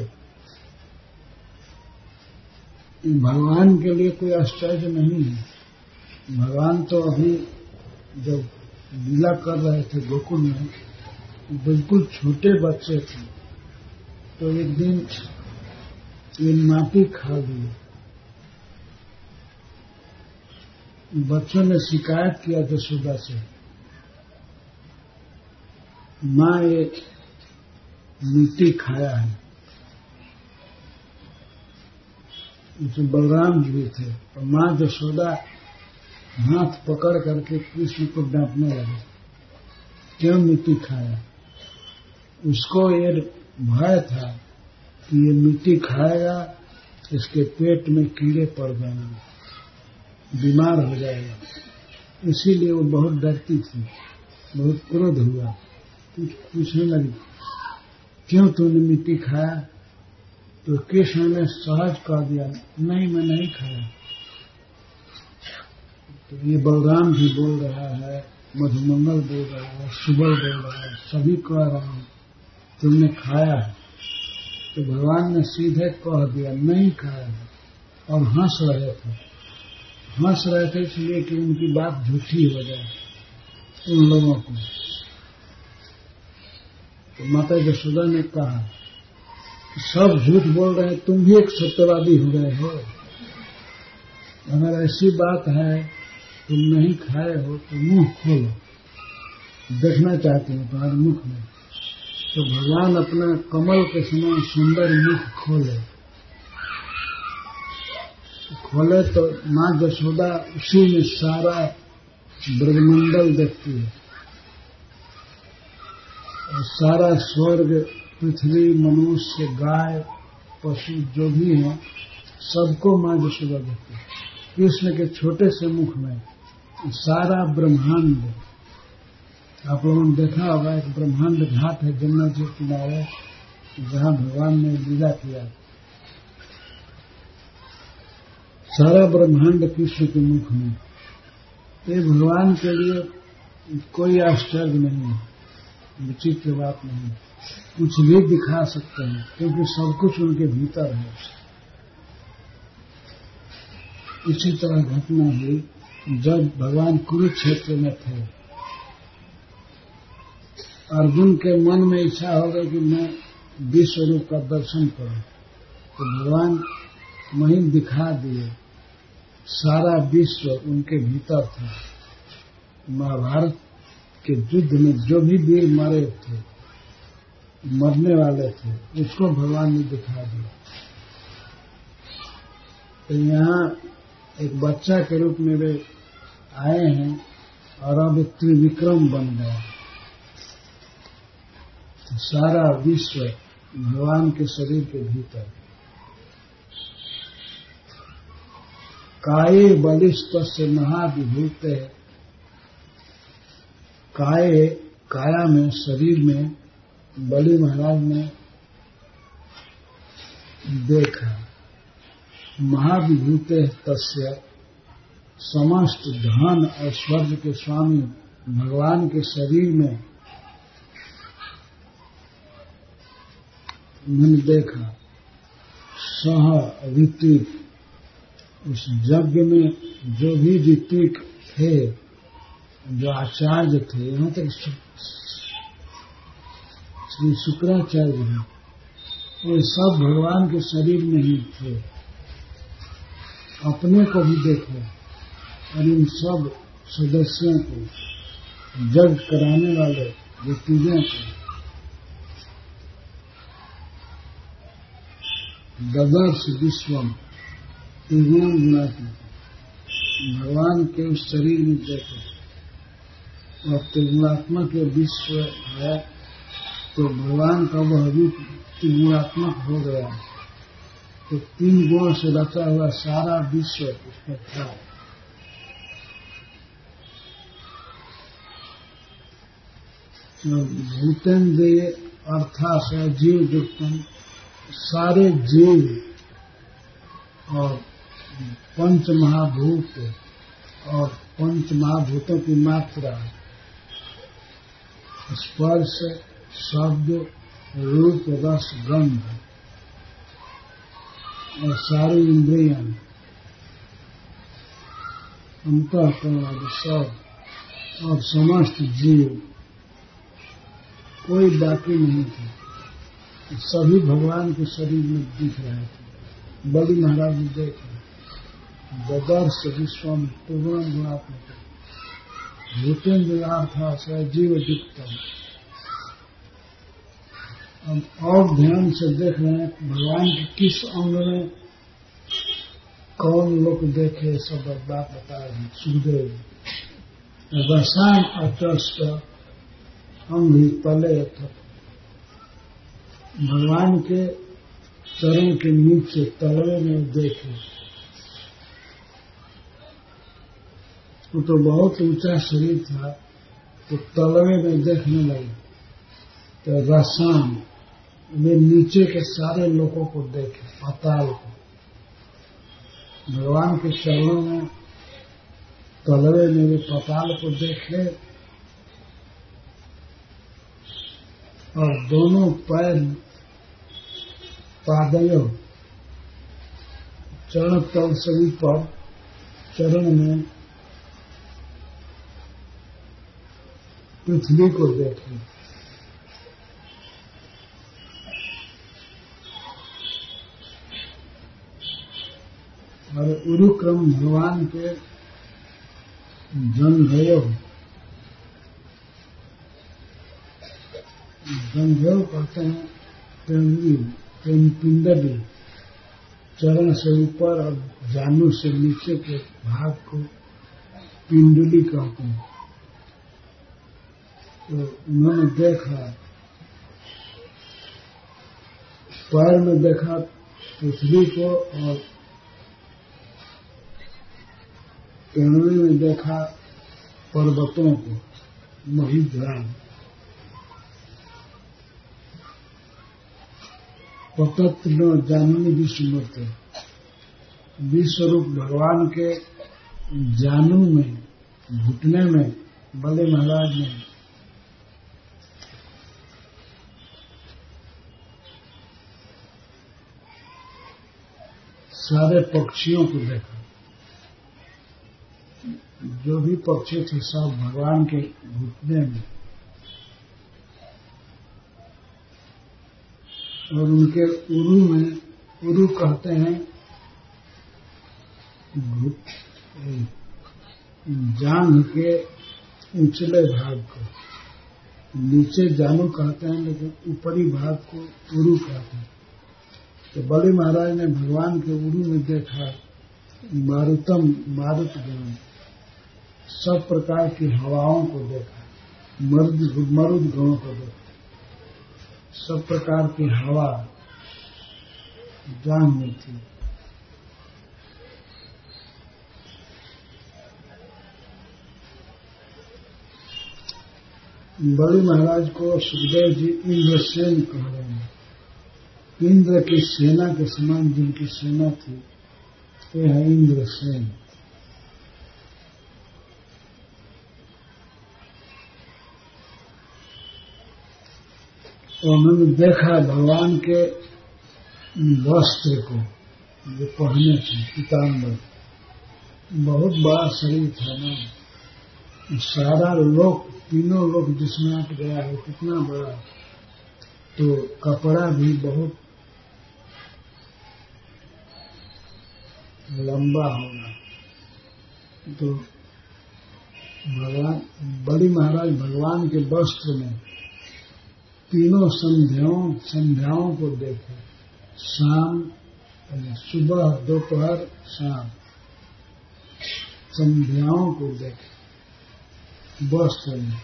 भगवान के लिए कोई आश्चर्य नहीं है। भगवान तो अभी जब लीला कर रहे थे गोकुल में, बिल्कुल छोटे बच्चे थे, तो एक दिन ये माटी खा दी। बच्चों ने शिकायत किया यशोदा से, माँ ये मिट्टी खाया है। उसमें बलराम जी थे और माँ यशोदा हाथ पकड़ करके कृष्ण को डांटने लगे, क्यों मिट्टी खाया? उसको ये भय था कि ये मिट्टी खाएगा, इसके पेट में कीड़े पड़ जाएंगे, बीमार हो जाएगा। इसीलिए वो बहुत डरती थी, बहुत क्रोध हुआ, पूछने लगी क्यों तूने मिट्टी खाया? तो कृष्ण ने सहज कह दिया, नहीं मैं नहीं खाया। तो ये बलराम भी बोल रहा है मधुमंगल बोल रहा है, सुबल बोल रहा है, सभी कह रहा हूं तुमने खाया है। तो भगवान ने सीधे कह दिया नहीं खाया है, और हंस रहे थे। हंस रहे थे इसलिए कि उनकी बात झूठी हो जाए उन लोगों को। तो माता यशोदा ने कहा सब झूठ बोल रहे हैं, तुम भी एक सत्यवादी हो गए हो। अगर ऐसी बात है तुम नहीं खाए हो तो मुंह खोलो, देखना चाहती हूँ तुम्हारे मुख में। तो भगवान अपना कमल के समान सुंदर मुख खोले खोले तो माँ यशोदा उसी में सारा ब्रह्मंडल देखती है, और सारा स्वर्ग, पृथ्वी, मनुष्य, गाय, पशु जो भी हैं सबको माँ यशोदा देखती है। कृष्ण के छोटे से मुख में सारा ब्रह्मांड। आप लोगों ने देखा होगा एक ब्रह्मांड घाट है जमुना जी किनारे, जहाँ भगवान ने लीला किया। सारा ब्रह्मांड कृष्ण के मुख में। ये भगवान के लिए कोई आश्चर्य नहीं है, विचित्र बात नहीं, कुछ भी दिखा सकते हैं क्योंकि सब कुछ उनके भीतर है। इसी तरह घटना हुई जब भगवान कुरुक्षेत्र में थे। अर्जुन के मन में इच्छा हो गई कि मैं विश्व रूप का दर्शन करूं, तो भगवान वहीं दिखा दिए। सारा विश्व उनके भीतर था। महाभारत के युद्ध में जो भी वीर मरे थे, मरने वाले थे, उसको भगवान ने दिखा दिया। तो यहाँ एक बच्चा के रूप में वे आए हैं और अब त्रिविक्रम बन गया। तो सारा विश्व भगवान के शरीर के भीतर। काये बलिष्ठ से महाविभूते, काये काया में, शरीर में बलि महाराज ने देखा। महाविभूते तस्य, समस्त धन ऐश्वर्य के स्वामी भगवान के शरीर में मैंने देखा। सह ऋतिक, उस यज्ञ में जो भी ऋतिक थे, जो आचार्य थे, यहाँ तक श्री शुक्राचार्य जी, वो सब भगवान के शरीर में ही थे। अपने को भी देखो और इन सब सदस्यों को, जज कराने वाले ऋतिकों को। ददर्श विश्वम त्रिगुण गुणात्मक, भगवान के उस शरीर में देखो। और त्रिगुणात्मक विश्व है तो भगवान का वह रूप त्रिगुणात्मक हो गया। तो तीन गुणों से रचा हुआ सारा विश्व उसमें था। भूतेन्द्रिय अर्थात जीव युक्तम, सारे जीव और पंच महाभूत और पंच महाभूतों की मात्रा, स्पर्श, शब्द, रूप, रस, गंध और सारी इंद्रियां, अंतःकरण आदि सब और समस्त जीव, कोई बाकी नहीं था। सभी भगवान के शरीर में दिख रहे थे। बलि महाराज ने देखा। ददर्श विश्वम त्रिगुण गुणात्मक, भूतेन्द्रियार्था से जीव युक्तम। अब और ध्यान से देख रहे हैं भगवान के किस अंग में कौन लोग देखे, सब बात बता रहे हैं। सुखदेव रसायन अतस्त अंग तले, भगवान के चरण के नीचे तलवे में देखे। वो तो बहुत ऊंचा शरीर था, तो तलवे में देखने लगे तो रसायन वे नीचे के सारे लोगों को देखे, पाताल को। भगवान के चरणों में तलवे में वे पाताल को देखे और दोनों पैर पादयों चरण तल से ऊपर चरण में पृथ्वी को देखें। और उरुक्रम भगवान के जंघयो जंघयो कहते हैं पिंडली पिंडली चरण से ऊपर और जानु से नीचे के भाग को पिंडली कहते हैं। तो उन्होंने देखा, पैर में देखा पृथ्वी को और पिंडली में देखा पर्वतों को, महिध्यान। पतत्र जाननी विश्वमूर्ति, विश्वरूप भगवान के जानू में, घुटने में बड़े महाराज ने सारे पक्षियों को देखा। जो भी पक्षी थे सब भगवान के घुटने में, और उनके उरु में, उरु कहते हैं जांघ के ऊंचले भाग को, नीचे जानू कहते हैं लेकिन ऊपरी भाग को उरु कहते हैं। तो बड़े महाराज ने भगवान के उरु में देखा मारुतम मारुत गण, सब प्रकार की हवाओं को देखा, मरुद मरुद गणों को देखा, सब प्रकार की हवा जान में थी। बड़े महाराज को सुखदेव जी इंद्रसेन कह रहे हैं। इंद्र की सेना के समान जिनकी सेना थी वे है इंद्रसेन। उन्होंने देखा भगवान के वस्त्र को जो पहने थे, पीताम्बर, बहुत बड़ा शरीर था ना, सारा लोक, तीनों लोक जिसमें आट गया है कितना बड़ा, तो कपड़ा भी बहुत लंबा होगा। तो भगवान बड़ी महाराज भगवान के वस्त्र में तीनों संध्याओं संध्याओं को देखे, शाम, सुबह, दोपहर, शाम, संध्याओं को देखे वस्त्र में।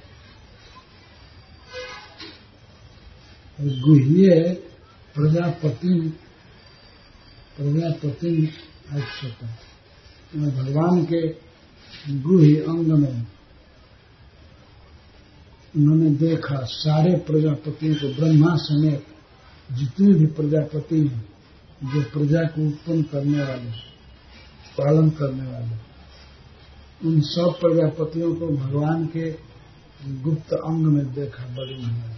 गुह्य प्रजापति प्रजापति अक्षता, भगवान के गुह्य अंग में उन्होंने देखा सारे प्रजापतियों को, ब्रह्मा समेत जितने भी प्रजापति हैं जो प्रजा को उत्पन्न करने वाले, पालन करने वाले, उन सब प्रजापतियों को भगवान के गुप्त अंग में देखा बड़ी महाराज।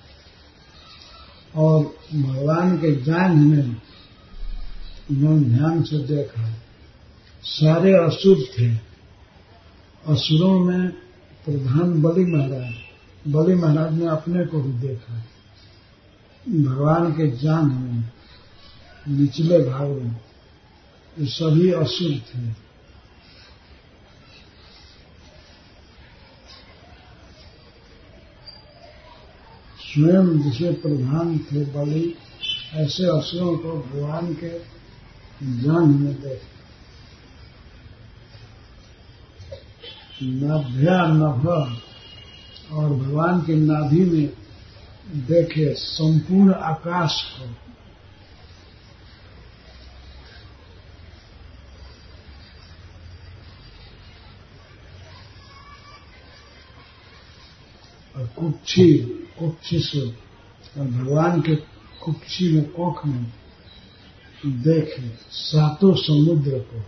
और भगवान के जांघ में उन्होंने ध्यान से देखा, सारे असुर थे। असुरों में प्रधान बलि महाराज, बलि महाराज ने अपने को भी देखा भगवान के जांघ में, निचले भाग में, ये सभी असुर थे। स्वयं जिसे प्रधान थे बलि, ऐसे असुरों को भगवान के जांघ में देखा। नाभ्या नभ, और भगवान के नाभि में देखे संपूर्ण आकाश को। और कुक्षी कुक्षी से, और भगवान के कुक्षी में, कोख में देखे सातों समुद्र को।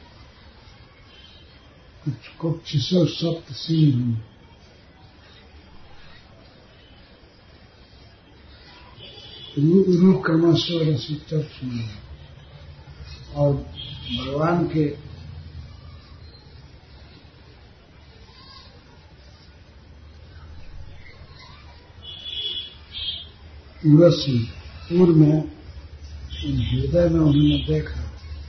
कुछ कुक्षी से सप्त सिंह, रूप क्रमस्व रसिचर सुना और भगवान के उरसी पूर्व में हृदय में उन्होंने देखा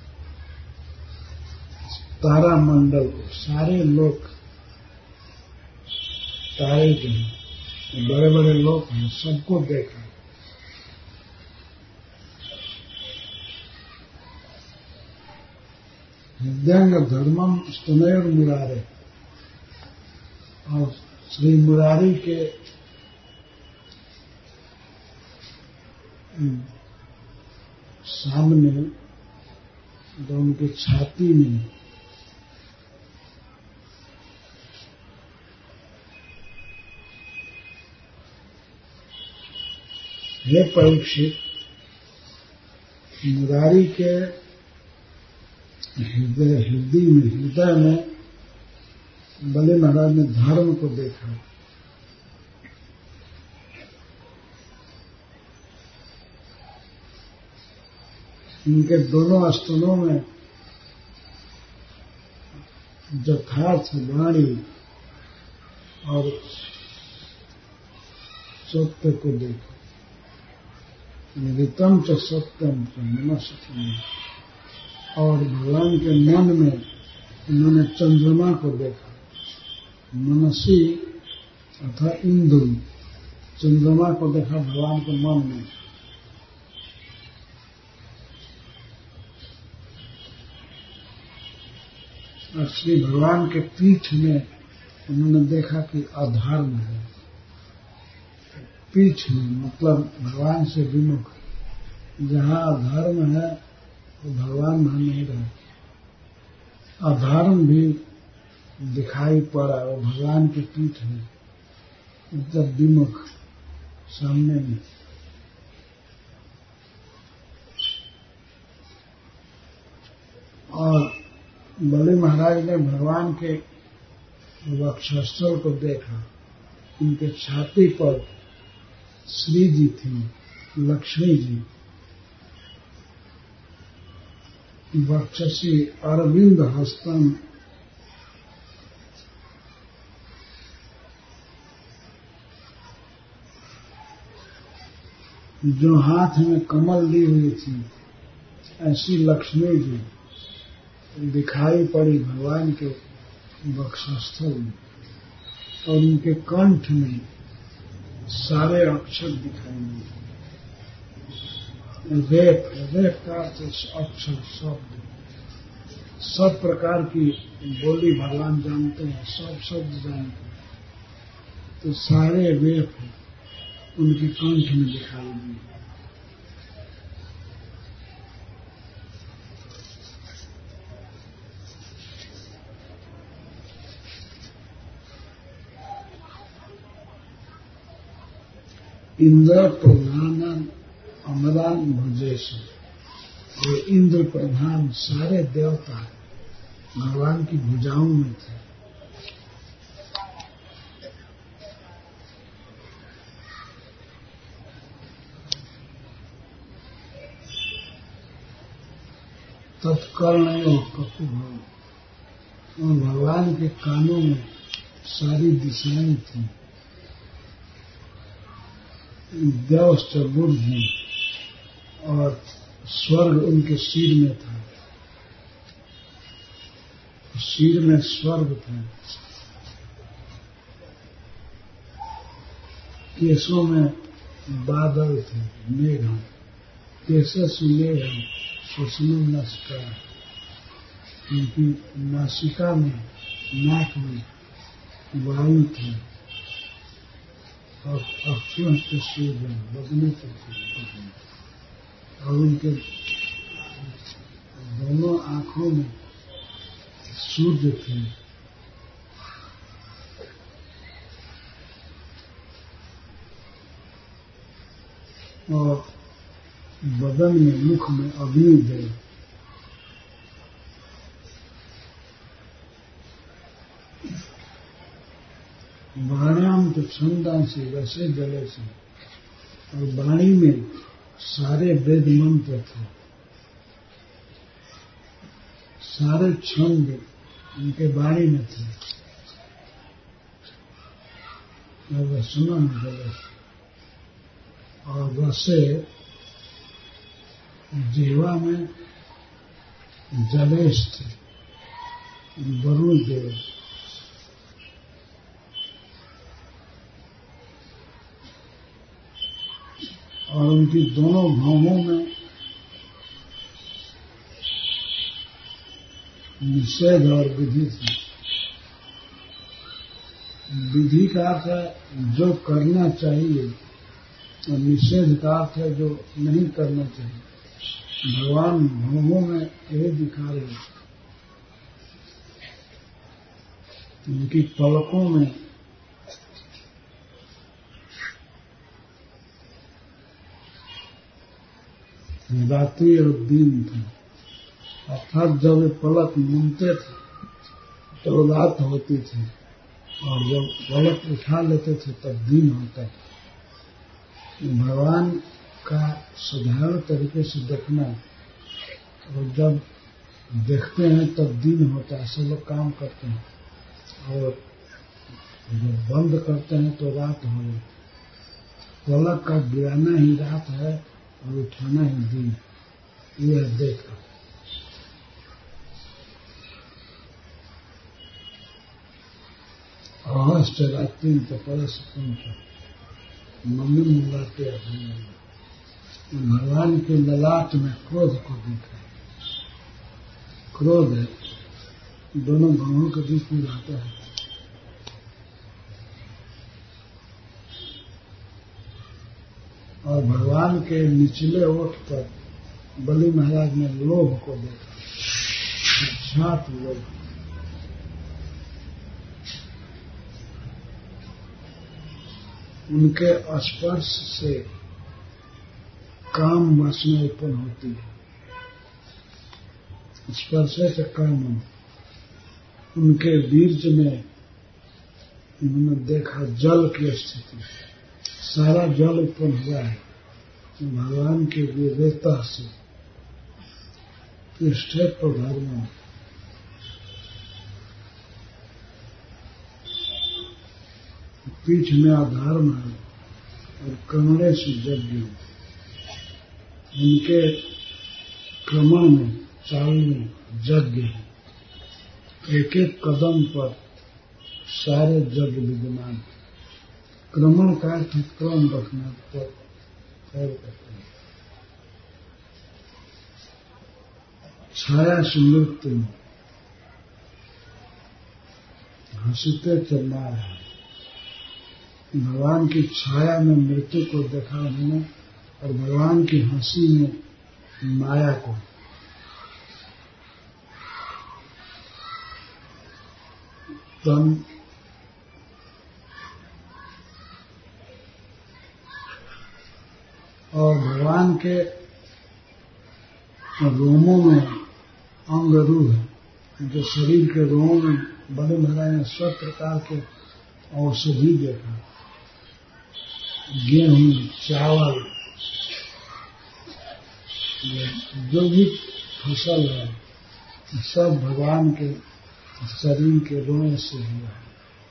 तारा मंडल को, सारे लोग तारे जो हैं बड़े बड़े लोग हैं सबको देखा। हृदयंग धर्मम स्तनयोर मुरारे, और श्री मुरारी के सामने तो उनके छाती में हे परीक्षित, मुरारी के हृदय हृदय में हृदय में बलि महाराज ने धर्म को देखा। इनके दोनों स्तनों में यथार्थ वाणी और सत्य को देखा। निरितम च सत्यम च नमस्ते, और भगवान के मन में उन्होंने चंद्रमा को देखा। मनसी अर्थात इंद्र, चंद्रमा को देखा भगवान के मन में। और श्री भगवान के पीठ में उन्होंने देखा कि अधर्म है। पीठ में मतलब भगवान से विमुख, जहाँ अधर्म है वो भगवान वहां नहीं रहे। अधर्म भी दिखाई पड़ा वो भगवान के पीठ में, जब विमुख सामने में। और बलि महाराज ने भगवान के वक्षस्थल को देखा। उनके छाती पर श्री जी थी, लक्ष्मी जी। वक्षसी अरविंद हस्तम, जो हाथ में कमल ली हुई थी, ऐसी लक्ष्मी जी दिखाई पड़ी भगवान के वक्षस्थल में। और उनके कंठ में सारे अक्षर दिखाई दिए। रेप रेप का अक्षर शब्द, सब प्रकार की बोली भगवान जानते हैं, सब शब्द जानते हैं। तो सारे रेप उनके कंठ में दिखाई दिए। इंद्र प्रधान अमरान भुजेश, ये इंद्र प्रधान सारे देवता भगवान की भुजाओं में थे। तत्कर्ण कपु भव, और भगवान के कानों में सारी दिशाएं थी। देवश्च बुद्धि, और स्वर्ग उनके सिर में था। सिर में स्वर्ग था। केशों में बादल थे, मेघ। केशसु मेघ सुषुम्न नासिका, उनकी नासिका में, नाक में वायु थी। और अक्षुण के सूर्य बदने के थे। और उनके दोनों आंखों में सूर्य थे। और बदन में, मुख में अग्नि देव। वाण्याम तो छंदा से रसे जले से, और वाणी में सारे वेद मंत्र थे, सारे छंद उनके बाणी में थे, और वह सुमन गए और वैसे जीवा में जलेश थे, वरुण देव। और उनकी दोनों भावों में निषेध और विधि थी। विधि का अर्थ है जो करना चाहिए और निषेध का अर्थ है जो नहीं करना चाहिए। भगवान भावों में यही दिखा रहे हैं। उनकी पलकों में रात्रि और दिन थे, अर्थात जब वे पलक मूंदते थे तो रात होती थी, और जब पलक उठा लेते थे तब दिन होता था। भगवान का साधारण तरीके से देखना, और जब देखते हैं तब दिन होता है, सब लोग काम करते हैं, और जब बंद करते हैं तो रात हो जाती। पलक का गिराना ही रात है और उठाना ही दिन, यह देखा। अहश्च रात्रि तपरस पंच मम्मी मुलाते भगवान के ललाट में क्रोध को देखा। क्रोध है दोनों भावों के बीच में रहता है। और भगवान के निचले ओठ पर बलि महाराज ने लोभ को देखा, छात लोभ। उनके स्पर्श से काम वासना उत्पन्न होती है। स्पर्श से काम। उनके बीर्ज में उन्होंने देखा जल की स्थिति, सारा जल उत्पन्न हुआ है भगवान के विवेकता से। पृष्ठे पर धर्म, पीठ में अधर्म है और कमरे से यज्ञ। उनके क्रमण में, चाल में यज्ञ है। एक एक कदम पर सारे यज्ञ विद्यमान। क्रमण का अर्थ क्रम रखना पर पैर करते हैं। छाया सुमृत हंसते चलना है। भगवान की छाया में मृत्यु को देखा उन्होंने, और भगवान की हंसी में माया को। तम और भगवान के रोमों में अंग रूह है, जो शरीर के रोमों में बड़े महाराज ने सब प्रकार के औषधि देखा। गेहूं, चावल, जो भी फसल है सब भगवान के शरीर के रोम से हुआ है।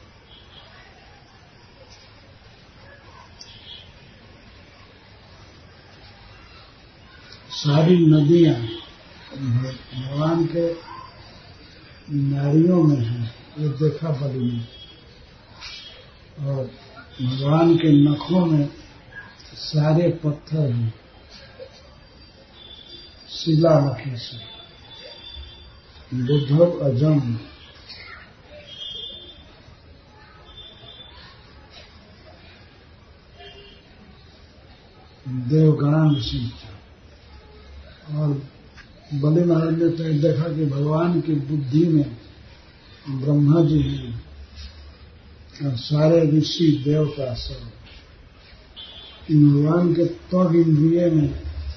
सारी नदियां भगवान के नारियों में है, ये देखा बलि में। और भगवान के नखों में सारे पत्थर हैं, शिला नखी से। बुद्धो अजम, देवगणान सिंह। और बलि महाराज ने तो देखा कि भगवान की बुद्धि में ब्रह्मा जी हैं और सारे ऋषि देवता सब। भगवान के त्वग इंद्रिय में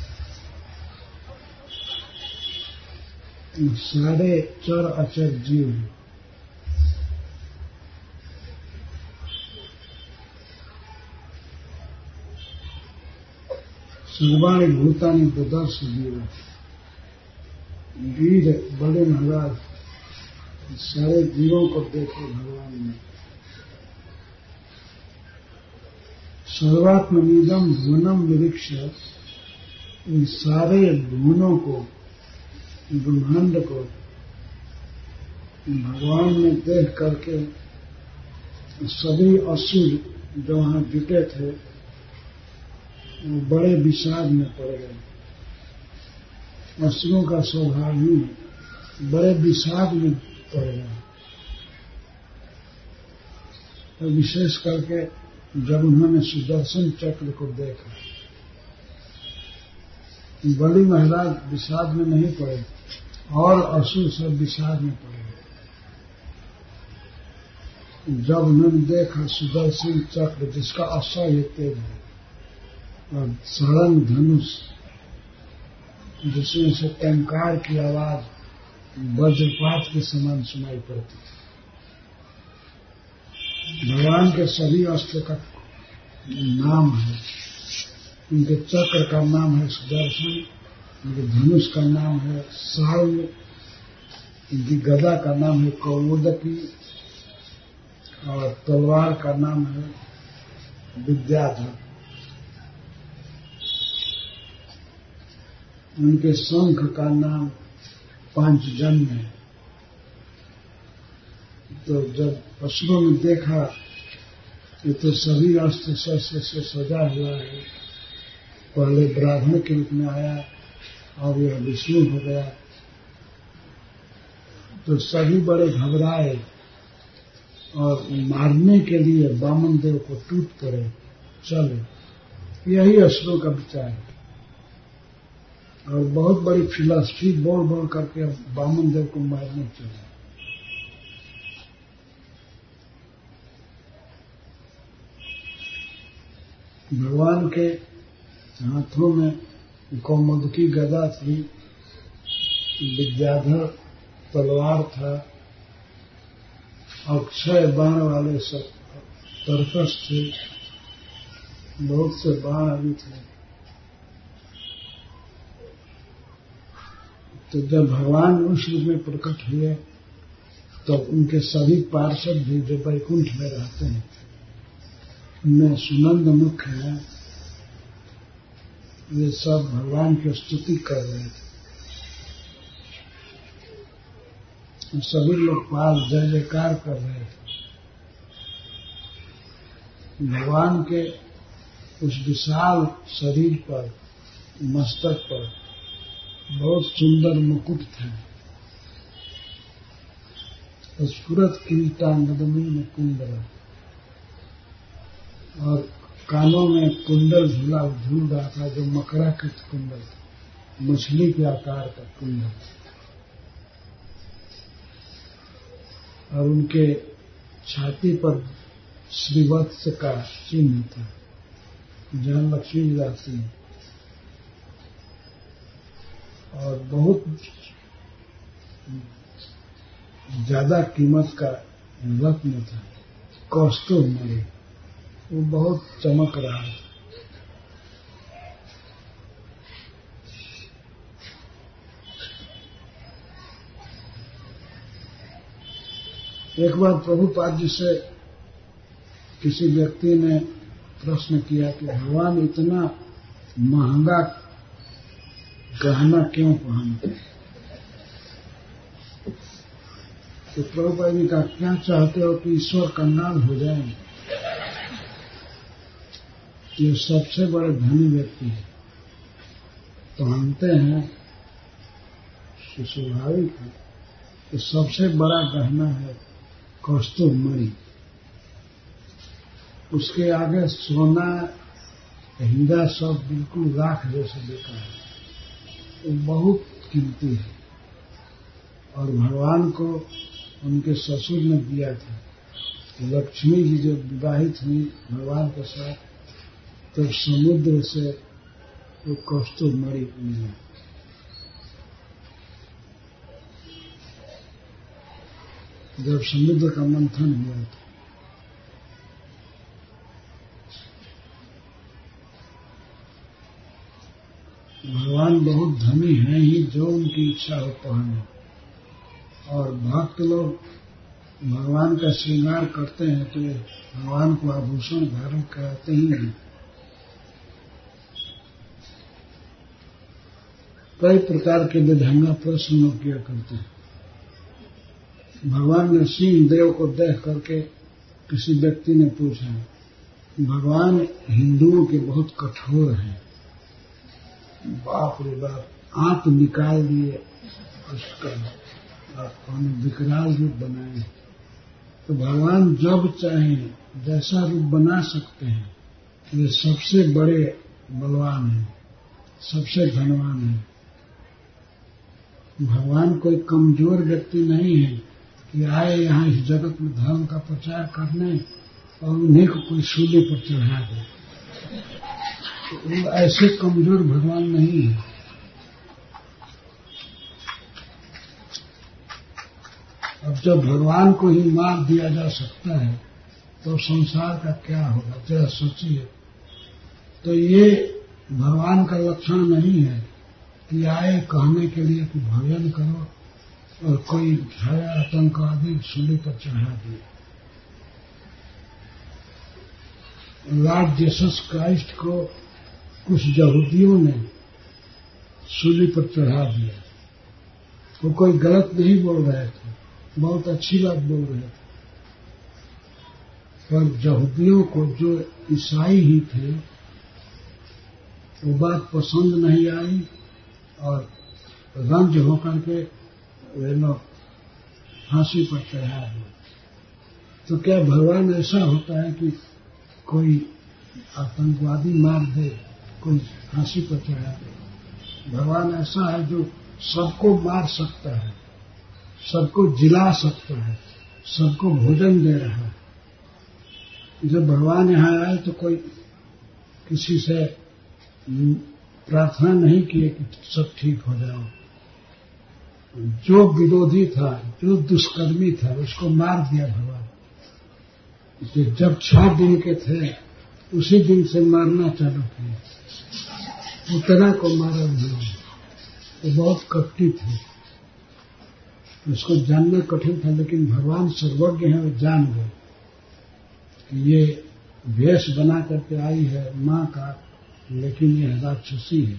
सारे चर अचर जीव हैं। सर्वाणि भूतानि ददर्श वीर, वीर बड़े महाराज सारे जीवों को देखो भगवान ने। सर्वात्मनिदम भुवनम निरीक्ष, इन सारे भुवनों को, ब्रह्मांड को भगवान ने देख करके सभी असुर जो वहां जुटे थे वो बड़े विषाद में पड़ गए। असुरों का स्वभाव ही बड़े विषाद में पड़ गए। तो विशेष करके जब उन्होंने सुदर्शन चक्र को देखा, बलि महाराज विषाद में नहीं पड़े और असुर सब विषाद में पड़े। जब उन्होंने देखा सुदर्शन चक्र जिसका असह्य तेज है और सरंग धनुष जिसमें से टंकार की आवाज वज्रपात के समान सुनाई पड़ती, भगवान के सभी अस्त्र का नाम है। उनके चक्र का नाम है सुदर्शन, उनके धनुष का नाम है साल्व, उनकी गदा का नाम है कौमुदकी और तलवार का नाम है विद्याधर। उनके शंख का नाम पांचजन्य है। तो जब असुरों ने देखा ये तो सभी अस्त्र शस्त्र से सजा हुआ है, पहले ब्राह्मण के रूप में आया और यह विष्णु हो गया, तो सभी बड़े घबराए और मारने के लिए वामन देव को टूट पड़े चले। यही असुरों का विचार है और बहुत बड़ी फिलॉसफी बोल बोल करके वामन देव को मारने चले। भगवान के हाथों में कौमुदकी गदा थी, विद्याधर तलवार था और छह बाण वाले सब तरकश थे, बहुत से बाण अभी थे। तो जब भगवान उस रूप में प्रकट हुए तब तो उनके सभी पार्षद भी जो वैकुंठ में रहते हैं, उनमें सुनंद मुख है, ये सब भगवान की स्तुति कर रहे थे। सभी लोग पास जय जयकार कर रहे थे। भगवान के उस विशाल शरीर पर, मस्तक पर बहुत सुंदर मुकुट था। स्फुरत किरीटांगदमी कुंडल, और कानों में कुंडल झूला झूल रहा था जो मकराकृत कुंडल था, मछली के आकार का कुंडल। और उनके छाती पर श्रीवत्स का चिन्ह था जहां लक्ष्मी रहती है, और बहुत ज्यादा कीमत का रत्न था, कौस्तुभ मणि, वो बहुत चमक रहा है। एक बार प्रभुपाद जी से किसी व्यक्ति ने प्रश्न किया कि भगवान इतना महंगा गहना क्यों पहनते? तो प्रभुपाद जी कहा, क्या चाहते हो कि ईश्वर कंगाल हो जाए? ये सबसे बड़े धनी व्यक्ति है, पहनते हैं, स्वाभाविक है। तो सबसे बड़ा गहना है कौस्तुभ मणि, उसके आगे सोना हीरा सब बिल्कुल राख जैसे देखा है, वो बहुत कीमती है। और भगवान को उनके ससुर ने दिया था। लक्ष्मी जी जब विवाहित हुई भगवान के साथ, तब समुद्र से वो कौस्तुभ मणि मिला। जब समुद्र का मंथन हुआ था, भगवान बहुत धनी हैं ही, जो उनकी इच्छा हो पहने। और भक्त लोग भगवान का श्रृंगार करते हैं तो भगवान को आभूषण धारण कराते ही नहीं। कई प्रकार के विधंगा प्रश्न लोग किया करते हैं। भगवान ने सिंह देव को देख करके किसी व्यक्ति ने पूछा, भगवान हिंदुओं के बहुत कठोर हैं। बाप रे बाप, आंत निकाल दिए उसका, आपने विकराल रूप बनाए। तो भगवान जब चाहें जैसा रूप बना सकते हैं। वे सबसे बड़े बलवान हैं, सबसे धनवान हैं। भगवान कोई कमजोर व्यक्ति नहीं है कि आए यहाँ इस जगत में धर्म का प्रचार करने और उन्हीं को कोई सूली पर चढ़ा दे। तो ऐसे कमजोर भगवान नहीं है। अब जब भगवान को ही मार दिया जा सकता है तो संसार का क्या होगा, जरा सोचिए। तो ये भगवान का लक्षण नहीं है कि आए कहने के लिए कि भजन करो और कोई छाया आतंकवादी सूली पर चढ़ा दिए। लॉर्ड जीसस क्राइस्ट को कुछ यहूदियों ने सूली पर चढ़ा दिया। वो कोई गलत नहीं बोल रहे थे, बहुत अच्छी बात बोल रहे थे, पर यहूदियों को जो ईसाई ही थे वो बात पसंद नहीं आई और रंज होकर के वे लोग फांसी पर चढ़ा दिए। तो क्या भगवान ऐसा होता है कि कोई आतंकवादी मार दे, कोई फांसी पर चढ़ा दे? भगवान ऐसा है जो सबको मार सकता है, सबको जिला सकता है, सबको भोजन दे रहा है। जब भगवान यहाँ आए तो कोई किसी से प्रार्थना नहीं किए कि सब ठीक हो जाओ। जो विरोधी था, जो दुष्कर्मी था, उसको मार दिया भगवान। जब छह दिन के थे उसी दिन से मारना चालू किया। उतना को मारा उन्होंने। वो बहुत कपटी थे, उसको जानना कठिन था, लेकिन भगवान सर्वज्ञ हैं, वो जान गए कि ये वेश बना करके आई है माँ का, लेकिन ये राक्षसी है।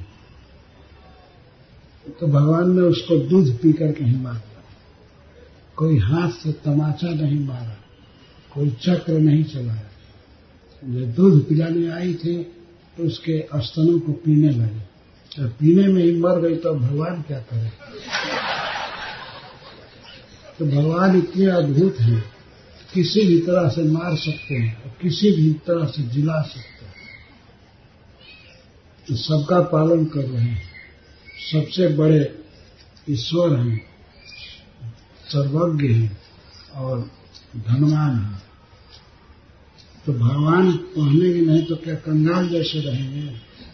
तो भगवान ने उसको दूध पी करके ही मार दिया। कोई हाथ से तमाचा नहीं मारा, कोई चक्र नहीं चलाया। जो दूध पिलाने आई थी तो उसके स्तनों को पीने लगे। जब पीने में ही मर गई तो भगवान क्या करे? तो भगवान इतने अद्भुत हैं, किसी भी तरह से मार सकते हैं और किसी भी तरह से जिला सकते हैं। तो सबका पालन कर रहे हैं, सबसे बड़े ईश्वर हैं, सर्वज्ञ हैं और धनवान हैं। तो भगवान पहनेंगे नहीं तो क्या कंगाल जैसे रहेंगे?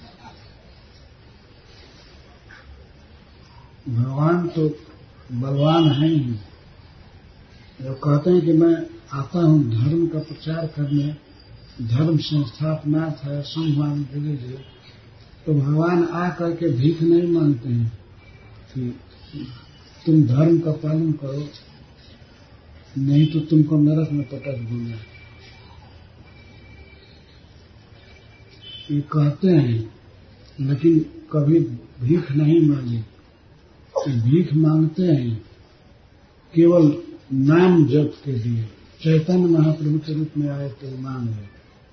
भगवान तो बलवान हैं ही। जो कहते हैं कि मैं आता हूँ धर्म का प्रचार करने, धर्म संस्थापनार्थ है, संभवान के लिए, तो भगवान आ करके भीख नहीं मांगते हैं कि तुम धर्म का पालन करो, नहीं तो तुमको नरक में पटक दूंगा। ये कहते हैं, लेकिन कभी भीख नहीं मांगे। तो भीख मांगते हैं केवल नाम जप के लिए। चैतन्य महाप्रभु के रूप में आए तो मांगे।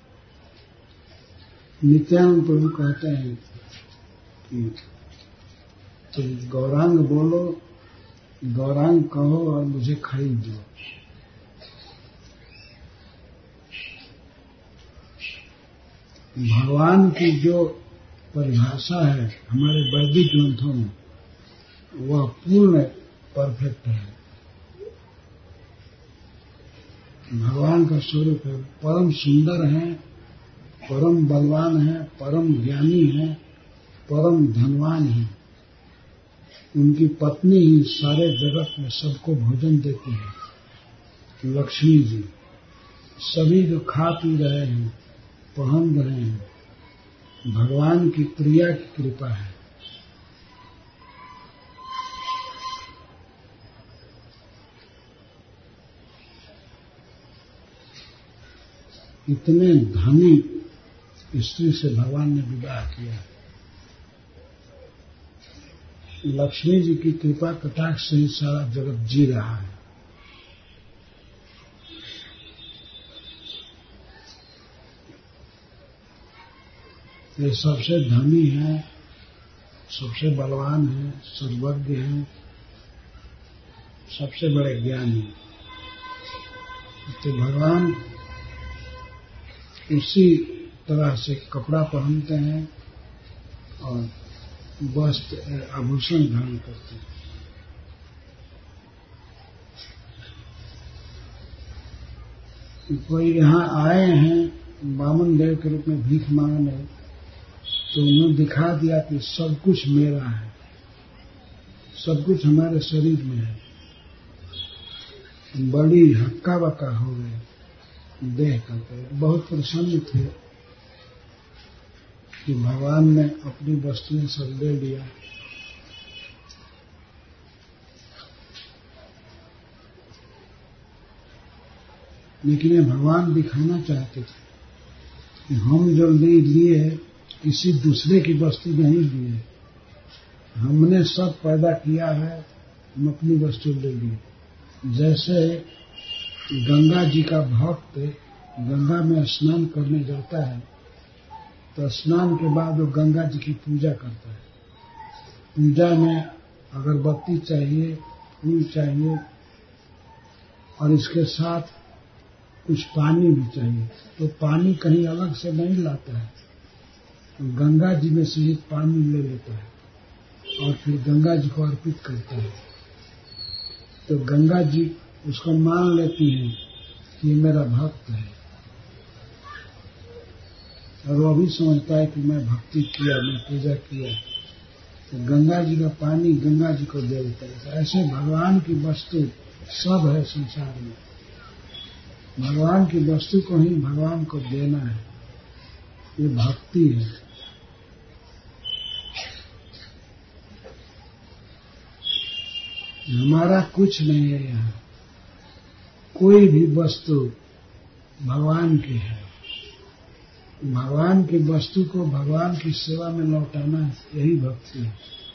नित्यानंद प्रभु कहते हैं कि तुम गौरांग बोलो, गौरांग कहो और मुझे खरीद दो। भगवान की जो परिभाषा है हमारे वैदिक ग्रंथों में, वह पूर्ण परफेक्ट है। भगवान का स्वरूप है, परम सुंदर है, परम बलवान है, परम ज्ञानी है, परम धनवान है। उनकी पत्नी ही सारे जगत में सबको भोजन देती है, लक्ष्मी जी। सभी जो खा पी रहे हैं, पहन रहे हैं, भगवान की प्रिया की कृपा है। इतने धनी स्त्री से भगवान ने विवाह किया। लक्ष्मी जी की कृपा कटाक्ष से ही सारा जगत जी रहा है। ये सबसे धनी है, सबसे बलवान है, सर्वज्ञ है, सबसे बड़े ज्ञानी। तो भगवान उसी तरह से कपड़ा पहनते हैं और वस्त्र आभूषण धारण करते हैं। कोई यहाँ आए हैं वामन देव के रूप में भीख मांगने, तो उन्होंने दिखा दिया कि सब कुछ मेरा है, सब कुछ हमारे शरीर में है। बड़ी हक्का बक्का हो गए देख करके, बहुत प्रसन्न थे कि भगवान ने अपनी वस्तुएं सब ले लिया। लेकिन ये भगवान दिखाना चाहते थे कि हम जो ले लिए किसी दूसरे की वस्तु नहीं लिए, हमने सब पैदा किया है, हम अपनी वस्तु ले लिए। जैसे गंगा जी का भक्त गंगा में स्नान करने जाता है तो स्नान के बाद वो गंगा जी की पूजा करता है। पूजा में अगरबत्ती चाहिए, फूल चाहिए और इसके साथ कुछ पानी भी चाहिए। तो पानी कहीं अलग से नहीं लाता है, तो गंगा जी में से ही पानी ले लेता है और फिर गंगा जी को अर्पित करता है। तो गंगा जी उसको मान लेती हैं कि ये मेरा भक्त है, और वो भी समझता है कि मैं भक्ति किया, मैं पूजा किया, तो गंगा जी का पानी गंगा जी को दे देता है। ऐसे भगवान की वस्तु सब है संसार में, भगवान की वस्तु को ही भगवान को देना है, ये भक्ति है। हमारा कुछ नहीं है, यहाँ कोई भी वस्तु भगवान की है। भगवान की वस्तु को भगवान की सेवा में लौटाना, यही भक्ति है।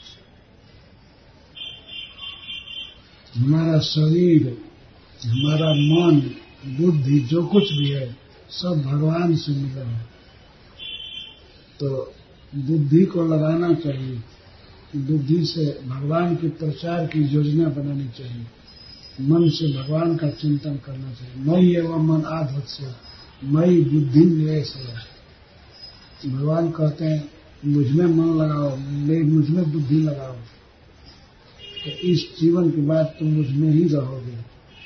हमारा शरीर, हमारा मन, बुद्धि, जो कुछ भी है सब भगवान से मिला है। तो बुद्धि को लगाना चाहिए, बुद्धि से भगवान के प्रचार की योजना बनानी चाहिए, मन से भगवान का चिंतन करना चाहिए। मयि एवं मन आधत्त से मयि बुद्धि निवेश है। भगवान कहते हैं मुझमें मन लगाओ, मुझमें बुद्धि लगाओ, तो इस जीवन के बाद तुम मुझमें ही रहोगे।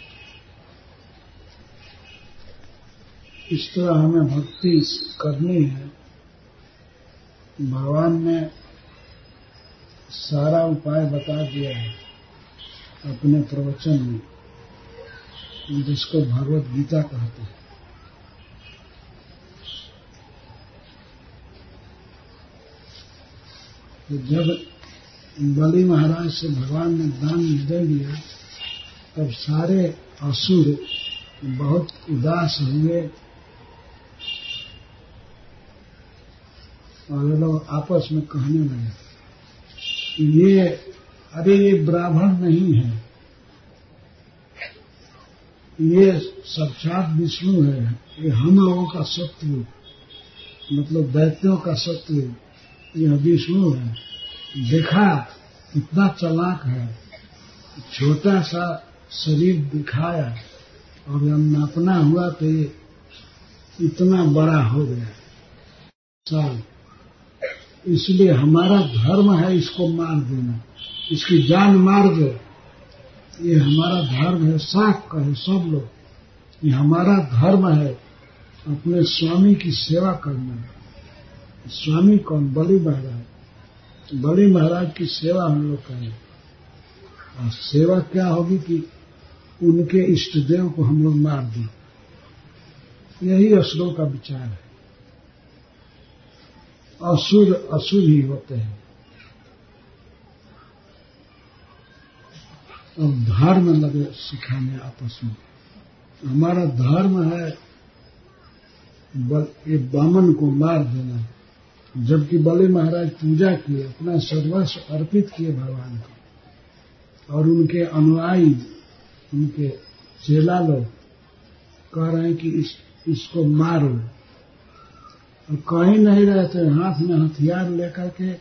इस तरह हमें भक्ति करनी है। भगवान ने सारा उपाय बता दिया है अपने प्रवचन में, जिसको भगवत गीता कहते हैं। तो जब बलि महाराज से भगवान ने दान दे लिया, तब सारे असुर बहुत उदास हुए और ये लोग आपस में कहने लगे, ये अरे ये ब्राह्मण नहीं है, ये साक्षात विष्णु है, ये हम लोगों का शत्रु, मतलब दैत्यों का शत्रु, यह विष्णु है। देखा कितना चालाक है, छोटा सा शरीर दिखाया और जब नापना हुआ तो ये इतना बड़ा हो गया साल। इसलिए हमारा धर्म है इसको मार देना, इसकी जान मार दो, ये हमारा धर्म है। साफ कहे सब लोग, ये हमारा धर्म है अपने स्वामी की सेवा करना। स्वामी कौन? बलि महाराज। बलि महाराज की सेवा हम लोग करें, और सेवा क्या होगी कि उनके इष्ट देव को हम लोग मार दें। यही असुरों का विचार है। असुर असुर ही होते हैं। और धर्म लगे सिखाने आपस में। हमारा धर्म है बल ये वामन को मार देना, जबकि बलि महाराज पूजा किए, अपना सर्वस्व अर्पित किए भगवान को, और उनके अनुयायी, उनके चेला लोग कह रहे हैं कि इस, इसको मारो, और कहीं नहीं रहते, हाथ में हथियार लेकर के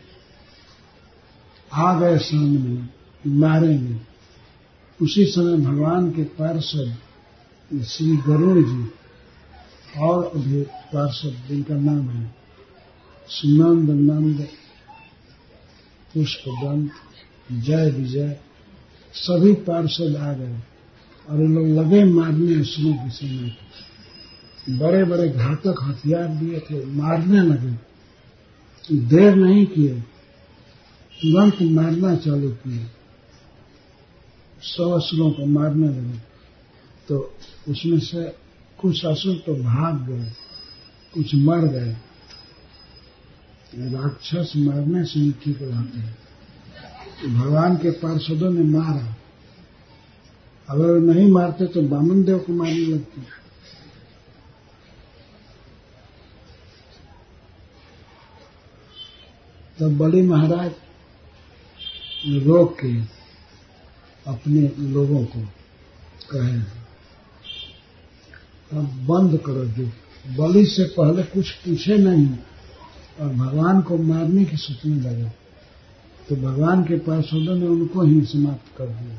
आ गए सामने कि मारेंगे। उसी समय भगवान के पार्षद श्री गरुड़ जी और अभी पार्षद जिनका नाम है सुनंद नंद, पुष्पदंत, जय विजय, सभी पार्षद आ गए और इन लोग लगे मारने असुरों की सेना को। बड़े बड़े घातक हथियार लिए थे, मारने लगे, देर नहीं किए, तुरंत मारना चालू किए, सौ असुरों को मारने लगे। तो उसमें से कुछ असुर तो भाग गए, कुछ मर गए। राक्षस मारने से ही ठीक रहते हैं। तो भगवान के पार्षदों ने मारा, अगर नहीं मारते तो वामन देव को मारने लगते। तब बलि महाराज रोक के अपने लोगों को कहे, अब बंद करो, जो बलि से पहले कुछ पूछे नहीं और भगवान को मारने की सोचने लगे, तो भगवान के पार्षदों ने उनको ही समाप्त कर दिया।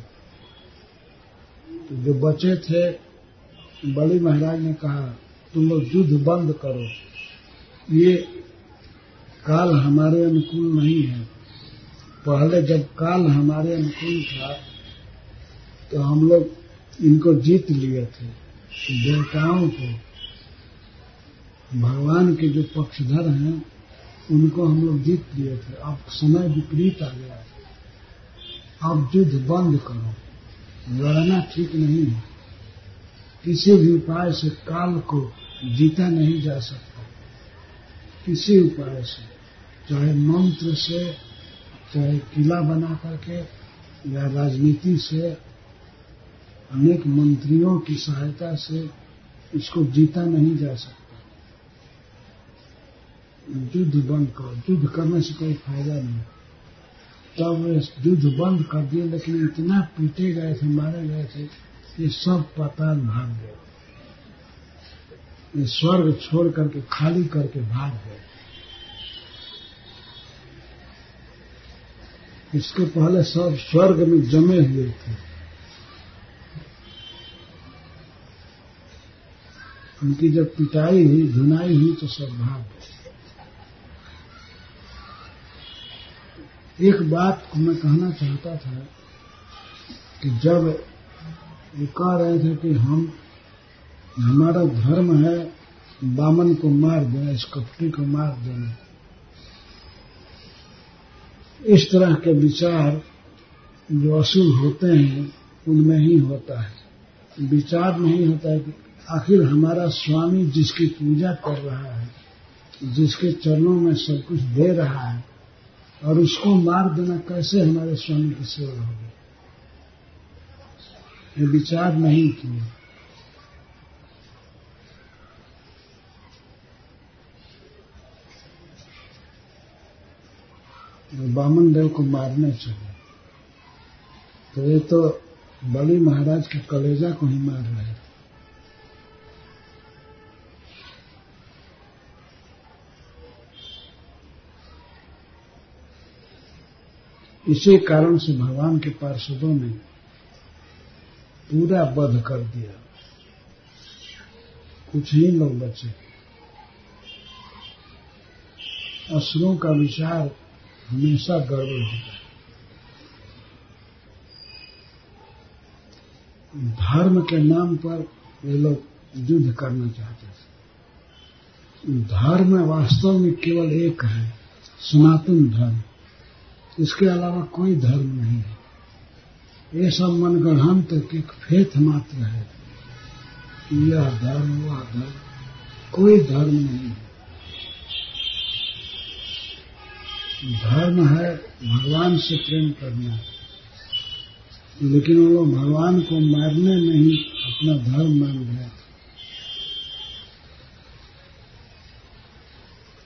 तो जो बचे थे, बलि महाराज ने कहा, तुम लोग युद्ध बंद करो, ये काल हमारे अनुकूल नहीं है। पहले जब काल हमारे अनुकूल था तो हम लोग इनको जीत लिए थे, देवताओं को, भगवान के जो पक्षधर हैं उनको हम लोग जीत लिए थे। अब समय विपरीत आ गया है, अब युद्ध बंद करो, लड़ना ठीक नहीं है। किसी भी उपाय से काल को जीता नहीं जा सकता, किसी उपाय से, चाहे मंत्र से, चाहे किला बना करके, या राजनीति से, अनेक मंत्रियों की सहायता से इसको जीता नहीं जा सकता। युद्ध बंद करो, युद्ध करने से कोई फायदा नहीं। तब वे युद्ध बंद कर दिए, लेकिन इतना पीटे गए थे, मारे गए थे, ये सब पाताल भाग गए, ये स्वर्ग छोड़ करके, खाली करके भाग गए। इसके पहले सब स्वर्ग में जमे हुए थे, उनकी जब पिटाई हुई, धुनाई हुई, तो सब भाग गए। एक बात को मैं कहना चाहता था कि जब ये कह रहे थे कि हम, हमारा धर्म है वामन को मार देना, इस कपटी को मार देना, इस तरह के विचार जो असुर होते हैं उनमें ही होता है। विचार नहीं होता है कि आखिर हमारा स्वामी जिसकी पूजा कर रहा है, जिसके चरणों में सब कुछ दे रहा है, और उसको मार देना कैसे हमारे स्वामी की सेवा होगी। ये विचार नहीं किया। वामन देव को मारने चाहिए, तो ये तो बलि महाराज के कलेजा को ही मार रहे हैं। इसी कारण से भगवान के पार्षदों ने पूरा वध कर दिया, कुछ ही लोग बचे। असुरों का विचार हमेशा गड़बड़ होता है। धर्म के नाम पर ये लोग युद्ध करना चाहते थे। धर्म वास्तव में केवल एक है, सनातन धर्म, इसके अलावा कोई धर्म नहीं है। ये सब मनगढ़ंत एक फेथ मात्र है, यह धर्म वह धर्म, कोई धर्म नहीं है। धर्म है भगवान से प्रेम करना, लेकिन वो लोग भगवान को मारने में ही अपना धर्म मान गए।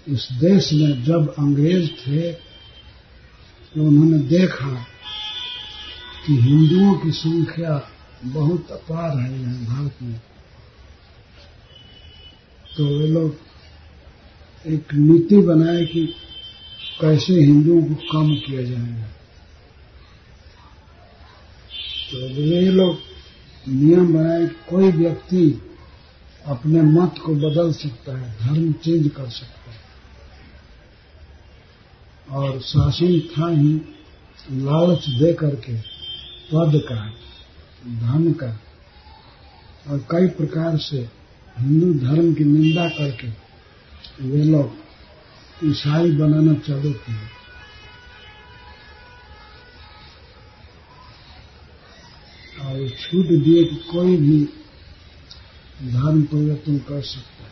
इस देश में जब अंग्रेज थे तो उन्होंने देखा कि हिंदुओं की संख्या बहुत अपार है यहाँ भारत में, तो वे लोग एक नीति बनाए कि कैसे हिंदुओं को कम किया जाएगा। तो वे लोग नियम बनाए कि कोई व्यक्ति अपने मत को बदल सकता है, धर्म चेंज कर सकता है, और शासन था ही लालच दे करके पद का, धन का, और कई प्रकार से हिंदू धर्म की निंदा करके वे लोग ईसाई बनाना चालू किए। और छूट दिए कि कोई भी धर्म परिवर्तन कर सकता है।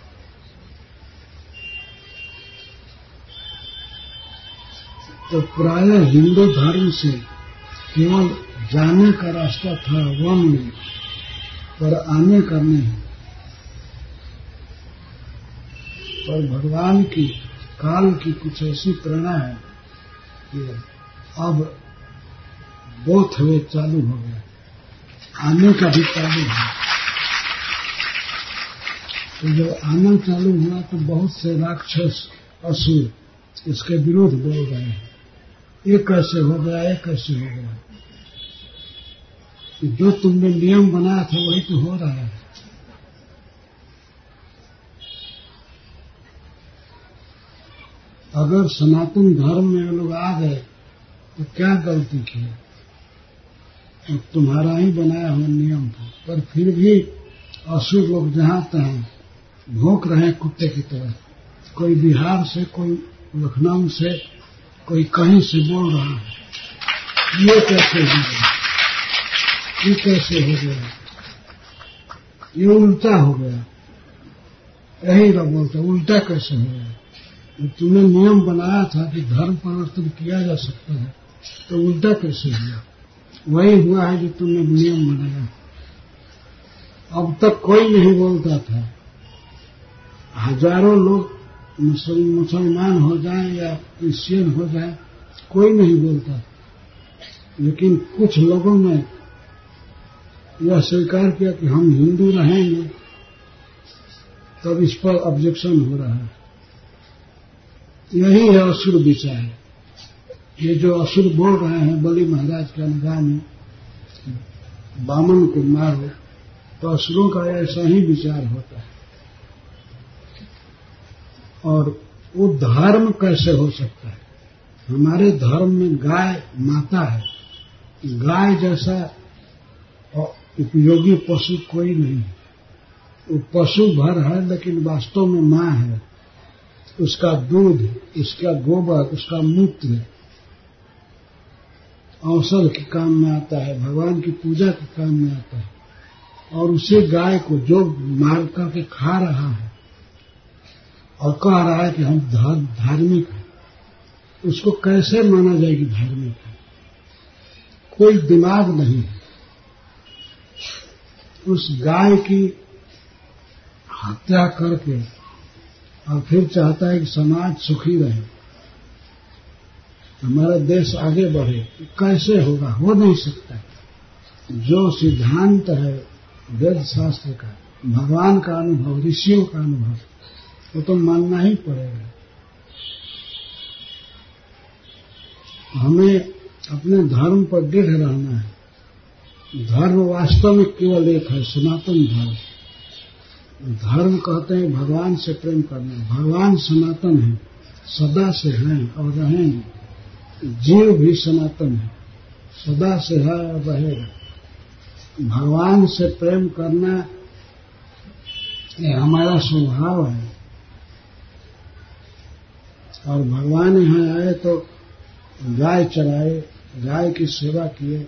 तो प्रायः हिंदू धर्म से केवल जाने का रास्ता था वन में, पर आने का नहीं। पर भगवान की काल की कुछ ऐसी प्रेरणा है कि अब बोथ वे चालू हो गया, आने का भी चालू है। तो जब आना चालू हुआ तो बहुत से राक्षस असुर इसके विरोध बोल रहे हैं, ये कैसे हो गया, ये कैसे हो गया, जो तुमने नियम बनाया था वही तो हो रहा है। अगर सनातन धर्म में लोग आ गए तो क्या गलती की, तो तुम्हारा ही बनाया हुआ नियम था, पर फिर भी असुर लोग जहां तहां भौंक रहे हैं कुत्ते की तरह। कोई बिहार से, कोई लखनऊ से, कोई कहीं से बोल रहा है, ये कैसे हो गया, ये कैसे हो गया, ये उल्टा हो गया। यही ना बोलते, उल्टा कैसे हो गया। तुमने नियम बनाया था कि धर्म परिवर्तन किया जा सकता है, तो उल्टा कैसे हुआ। वही हुआ है जो तुमने नियम बनाया। अब तक कोई नहीं बोलता था, हजारों लोग मुसलमान हो जाएं या क्रिश्चियन हो जाएं, कोई नहीं बोलता, लेकिन कुछ लोगों ने यह स्वीकार किया कि हम हिंदू रहेंगे, तब इस पर ऑब्जेक्शन हो रहा है। यही है असुर विचार। ये जो असुर बोल रहे हैं बलि महाराज के अनुगाह में, बामन को मारो, तो असुरों का ऐसा ही विचार होता है। और वो धर्म कैसे हो सकता है। हमारे धर्म में गाय माता है, गाय जैसा उपयोगी पशु कोई नहीं है। वो पशु भर है, लेकिन वास्तव में मां है। उसका दूध, उसका गोबर, उसका मूत्र औषध के काम में आता है, भगवान की पूजा के काम में आता है। और उसी गाय को जो मार करके खा रहा है और कह रहा है कि हम धार्मिक हैं, उसको कैसे माना जाएगी धार्मिक है। कोई दिमाग नहीं है। उस गाय की हत्या करके और फिर चाहता है कि समाज सुखी रहे, हमारा देश आगे बढ़े, कैसे होगा, हो नहीं सकता। जो सिद्धांत है वेद शास्त्र का, भगवान का अनुभव, ऋषियों का अनुभव, वो तो मानना ही पड़ेगा। हमें अपने धर्म पर दृढ़ रहना है। धर्म वास्तव में केवल एक है, सनातन धर्म। धर्म कहते हैं भगवान से प्रेम करना। भगवान सनातन है, सदा से हैं और रहेंगे। जीव भी सनातन है, सदा से है और रहेगा। भगवान से प्रेम करना ये हमारा स्वभाव है। और भगवान यहाँ आए तो गाय चराए, गाय की सेवा किए,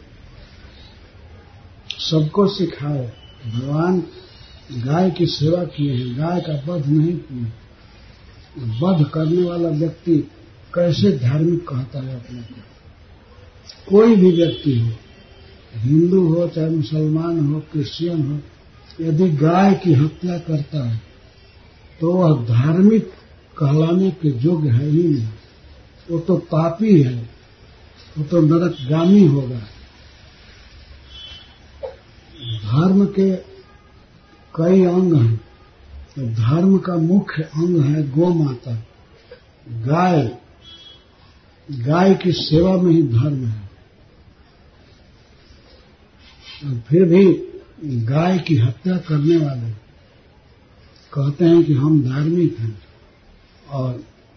सबको सिखाए। भगवान गाय की सेवा किए हैं, गाय का वध नहीं किए। वध करने वाला व्यक्ति कैसे धार्मिक कहता है अपने को। कोई भी व्यक्ति हो, हिंदू हो चाहे मुसलमान हो, क्रिश्चियन हो, यदि गाय की हत्या करता है तो वह धार्मिक कहलाने के योग्य है ही नहीं। वो तो पापी है, वो तो नरकगामी होगा। धर्म के कई अंग हैं, तो धर्म का मुख्य अंग है गौ माता, गाय। गाय की सेवा में ही धर्म है। और फिर भी गाय की हत्या करने वाले कहते हैं कि हम धार्मिक हैं और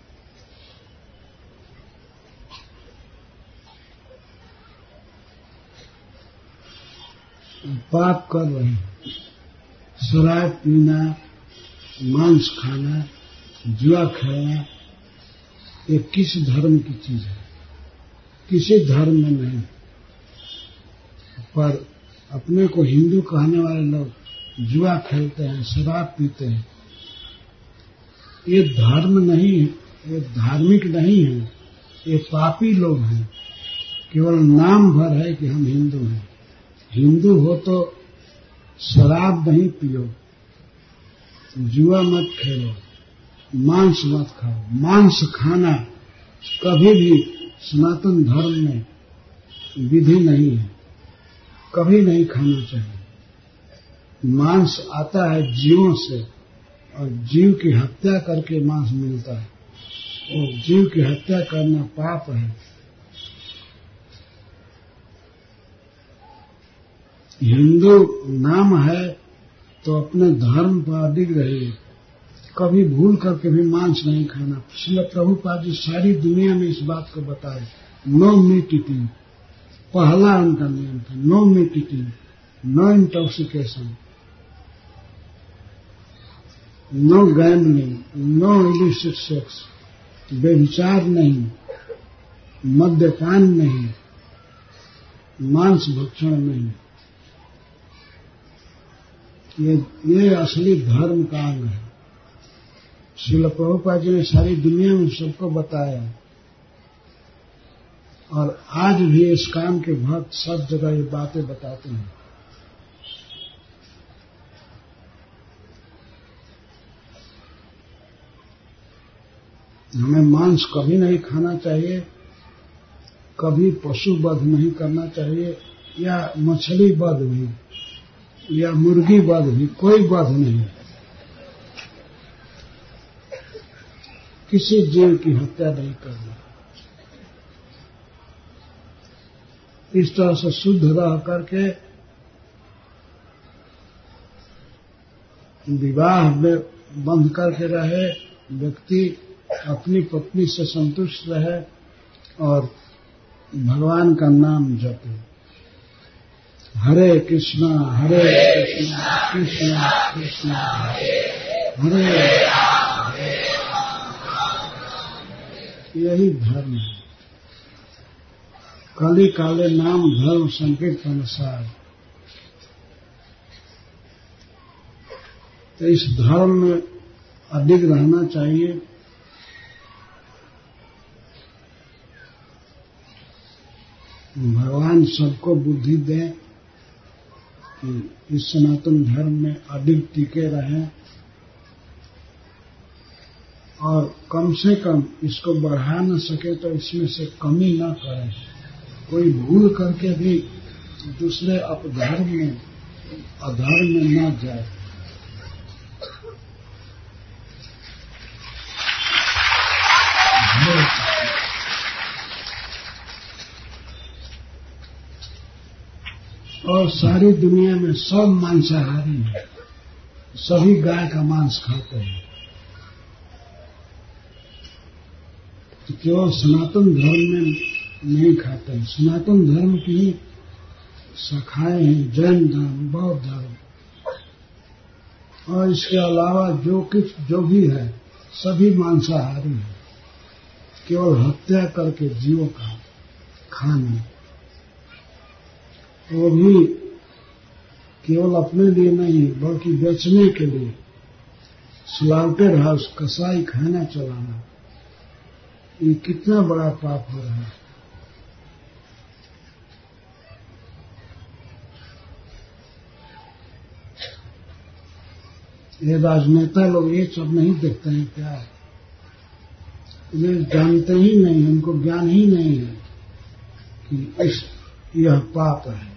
पाप कर रहे हैं। शराब पीना, मांस खाना, जुआ खेलना, ये किस धर्म की चीज है? किसी धर्म में नहीं। पर अपने को हिंदू कहने वाले लोग जुआ खेलते हैं, शराब पीते हैं। ये धर्म नहीं है, ये धार्मिक नहीं है, ये पापी लोग हैं। केवल नाम भर है कि हम हिंदू हैं। हिंदू हो तो शराब नहीं पियो, जुआ मत खेलो, मांस मत खाओ। मांस खाना कभी भी सनातन धर्म में विधि नहीं है, कभी नहीं खाना चाहिए। मांस आता है जीवों से और जीव की हत्या करके मांस मिलता है, और जीव की हत्या करना पाप है। हिंदू नाम है तो अपने धर्म पर अडिग रहिए, कभी भूल करके भी मांस नहीं खाना। श्रील प्रभुपाद जी सारी दुनिया में इस बात को बताए, नो मीट ईटिंग। पहला उनका नियम था, no meat eating, no intoxication, no gambling, no illicit sex, व्यभिचार नहीं, मद्यपान नहीं, मांस भक्षण नहीं। ये ये असली धर्म का अंग है। श्रील प्रभुपाद जी ने सारी दुनिया में सबको बताया, और आज भी इस काम के भक्त सब जगह ये बातें बताते हैं। हमें मांस कभी नहीं खाना चाहिए, कभी पशु वध नहीं करना चाहिए, या मछली वध भी, या मुर्गी वध भी, कोई वध नहीं। किसी जीव की हत्या नहीं करना। इस तरह से शुद्ध रह करके विवाह में बंध करके रहे व्यक्ति, अपनी पत्नी से संतुष्ट रहे और भगवान का नाम जपे। हरे कृष्णा हरे कृष्णा कृष्णा कृष्णा हरे। यही धर्म है। कली काले नाम धर्म संकीर्तन सार। तो इस धर्म में अडिग रहना चाहिए। भगवान सबको बुद्धि दें कि इस सनातन धर्म में अडिग टिके रहें, और कम से कम इसको बढ़ा न सके तो इसमें से कमी न करें। कोई भूल करके भी दूसरे अपधर्म में अधर्म में न जाए। और सारी दुनिया में सब मांसाहारी हैं, सभी गाय का मांस खाते हैं। तो केवल सनातन धर्म में नहीं खाते हैं। सनातन धर्म की ही शाखाएं हैं, जैन धर्म, बौद्ध धर्म, और इसके अलावा जो कुछ जो भी है सभी मांसाहारी हैं। केवल हत्या करके जीवों का खाना, वो भी केवल अपने लिए नहीं बल्कि बेचने के लिए। स्लॉटर हाउस, कसाई खाना चलाना, ये कितना बड़ा पाप हो रहा है। ये राजनेता लोग ये सब नहीं देखते हैं क्या? वे जानते ही नहीं, उनको ज्ञान ही नहीं है कि इस यह पाप है।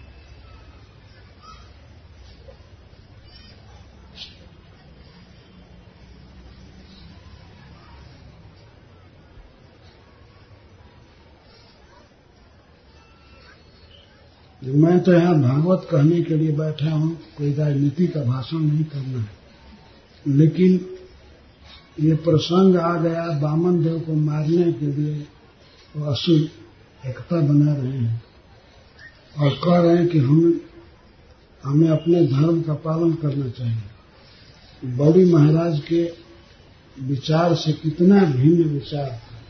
मैं तो यहाँ भागवत कहने के लिए बैठा हूँ, कोई राजनीति का भाषण नहीं करना है, लेकिन ये प्रसंग आ गया वामन देव को मारने के लिए, वो असुर एकता बना रहे हैं और कह रहे हैं कि हम हमें अपने धर्म का पालन करना चाहिए। बड़ी महाराज के विचार से कितना भिन्न विचार था,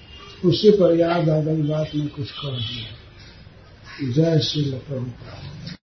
उसी पर याद आ गई बात में कुछ कह दिया। जय श्री प्रभुपाद।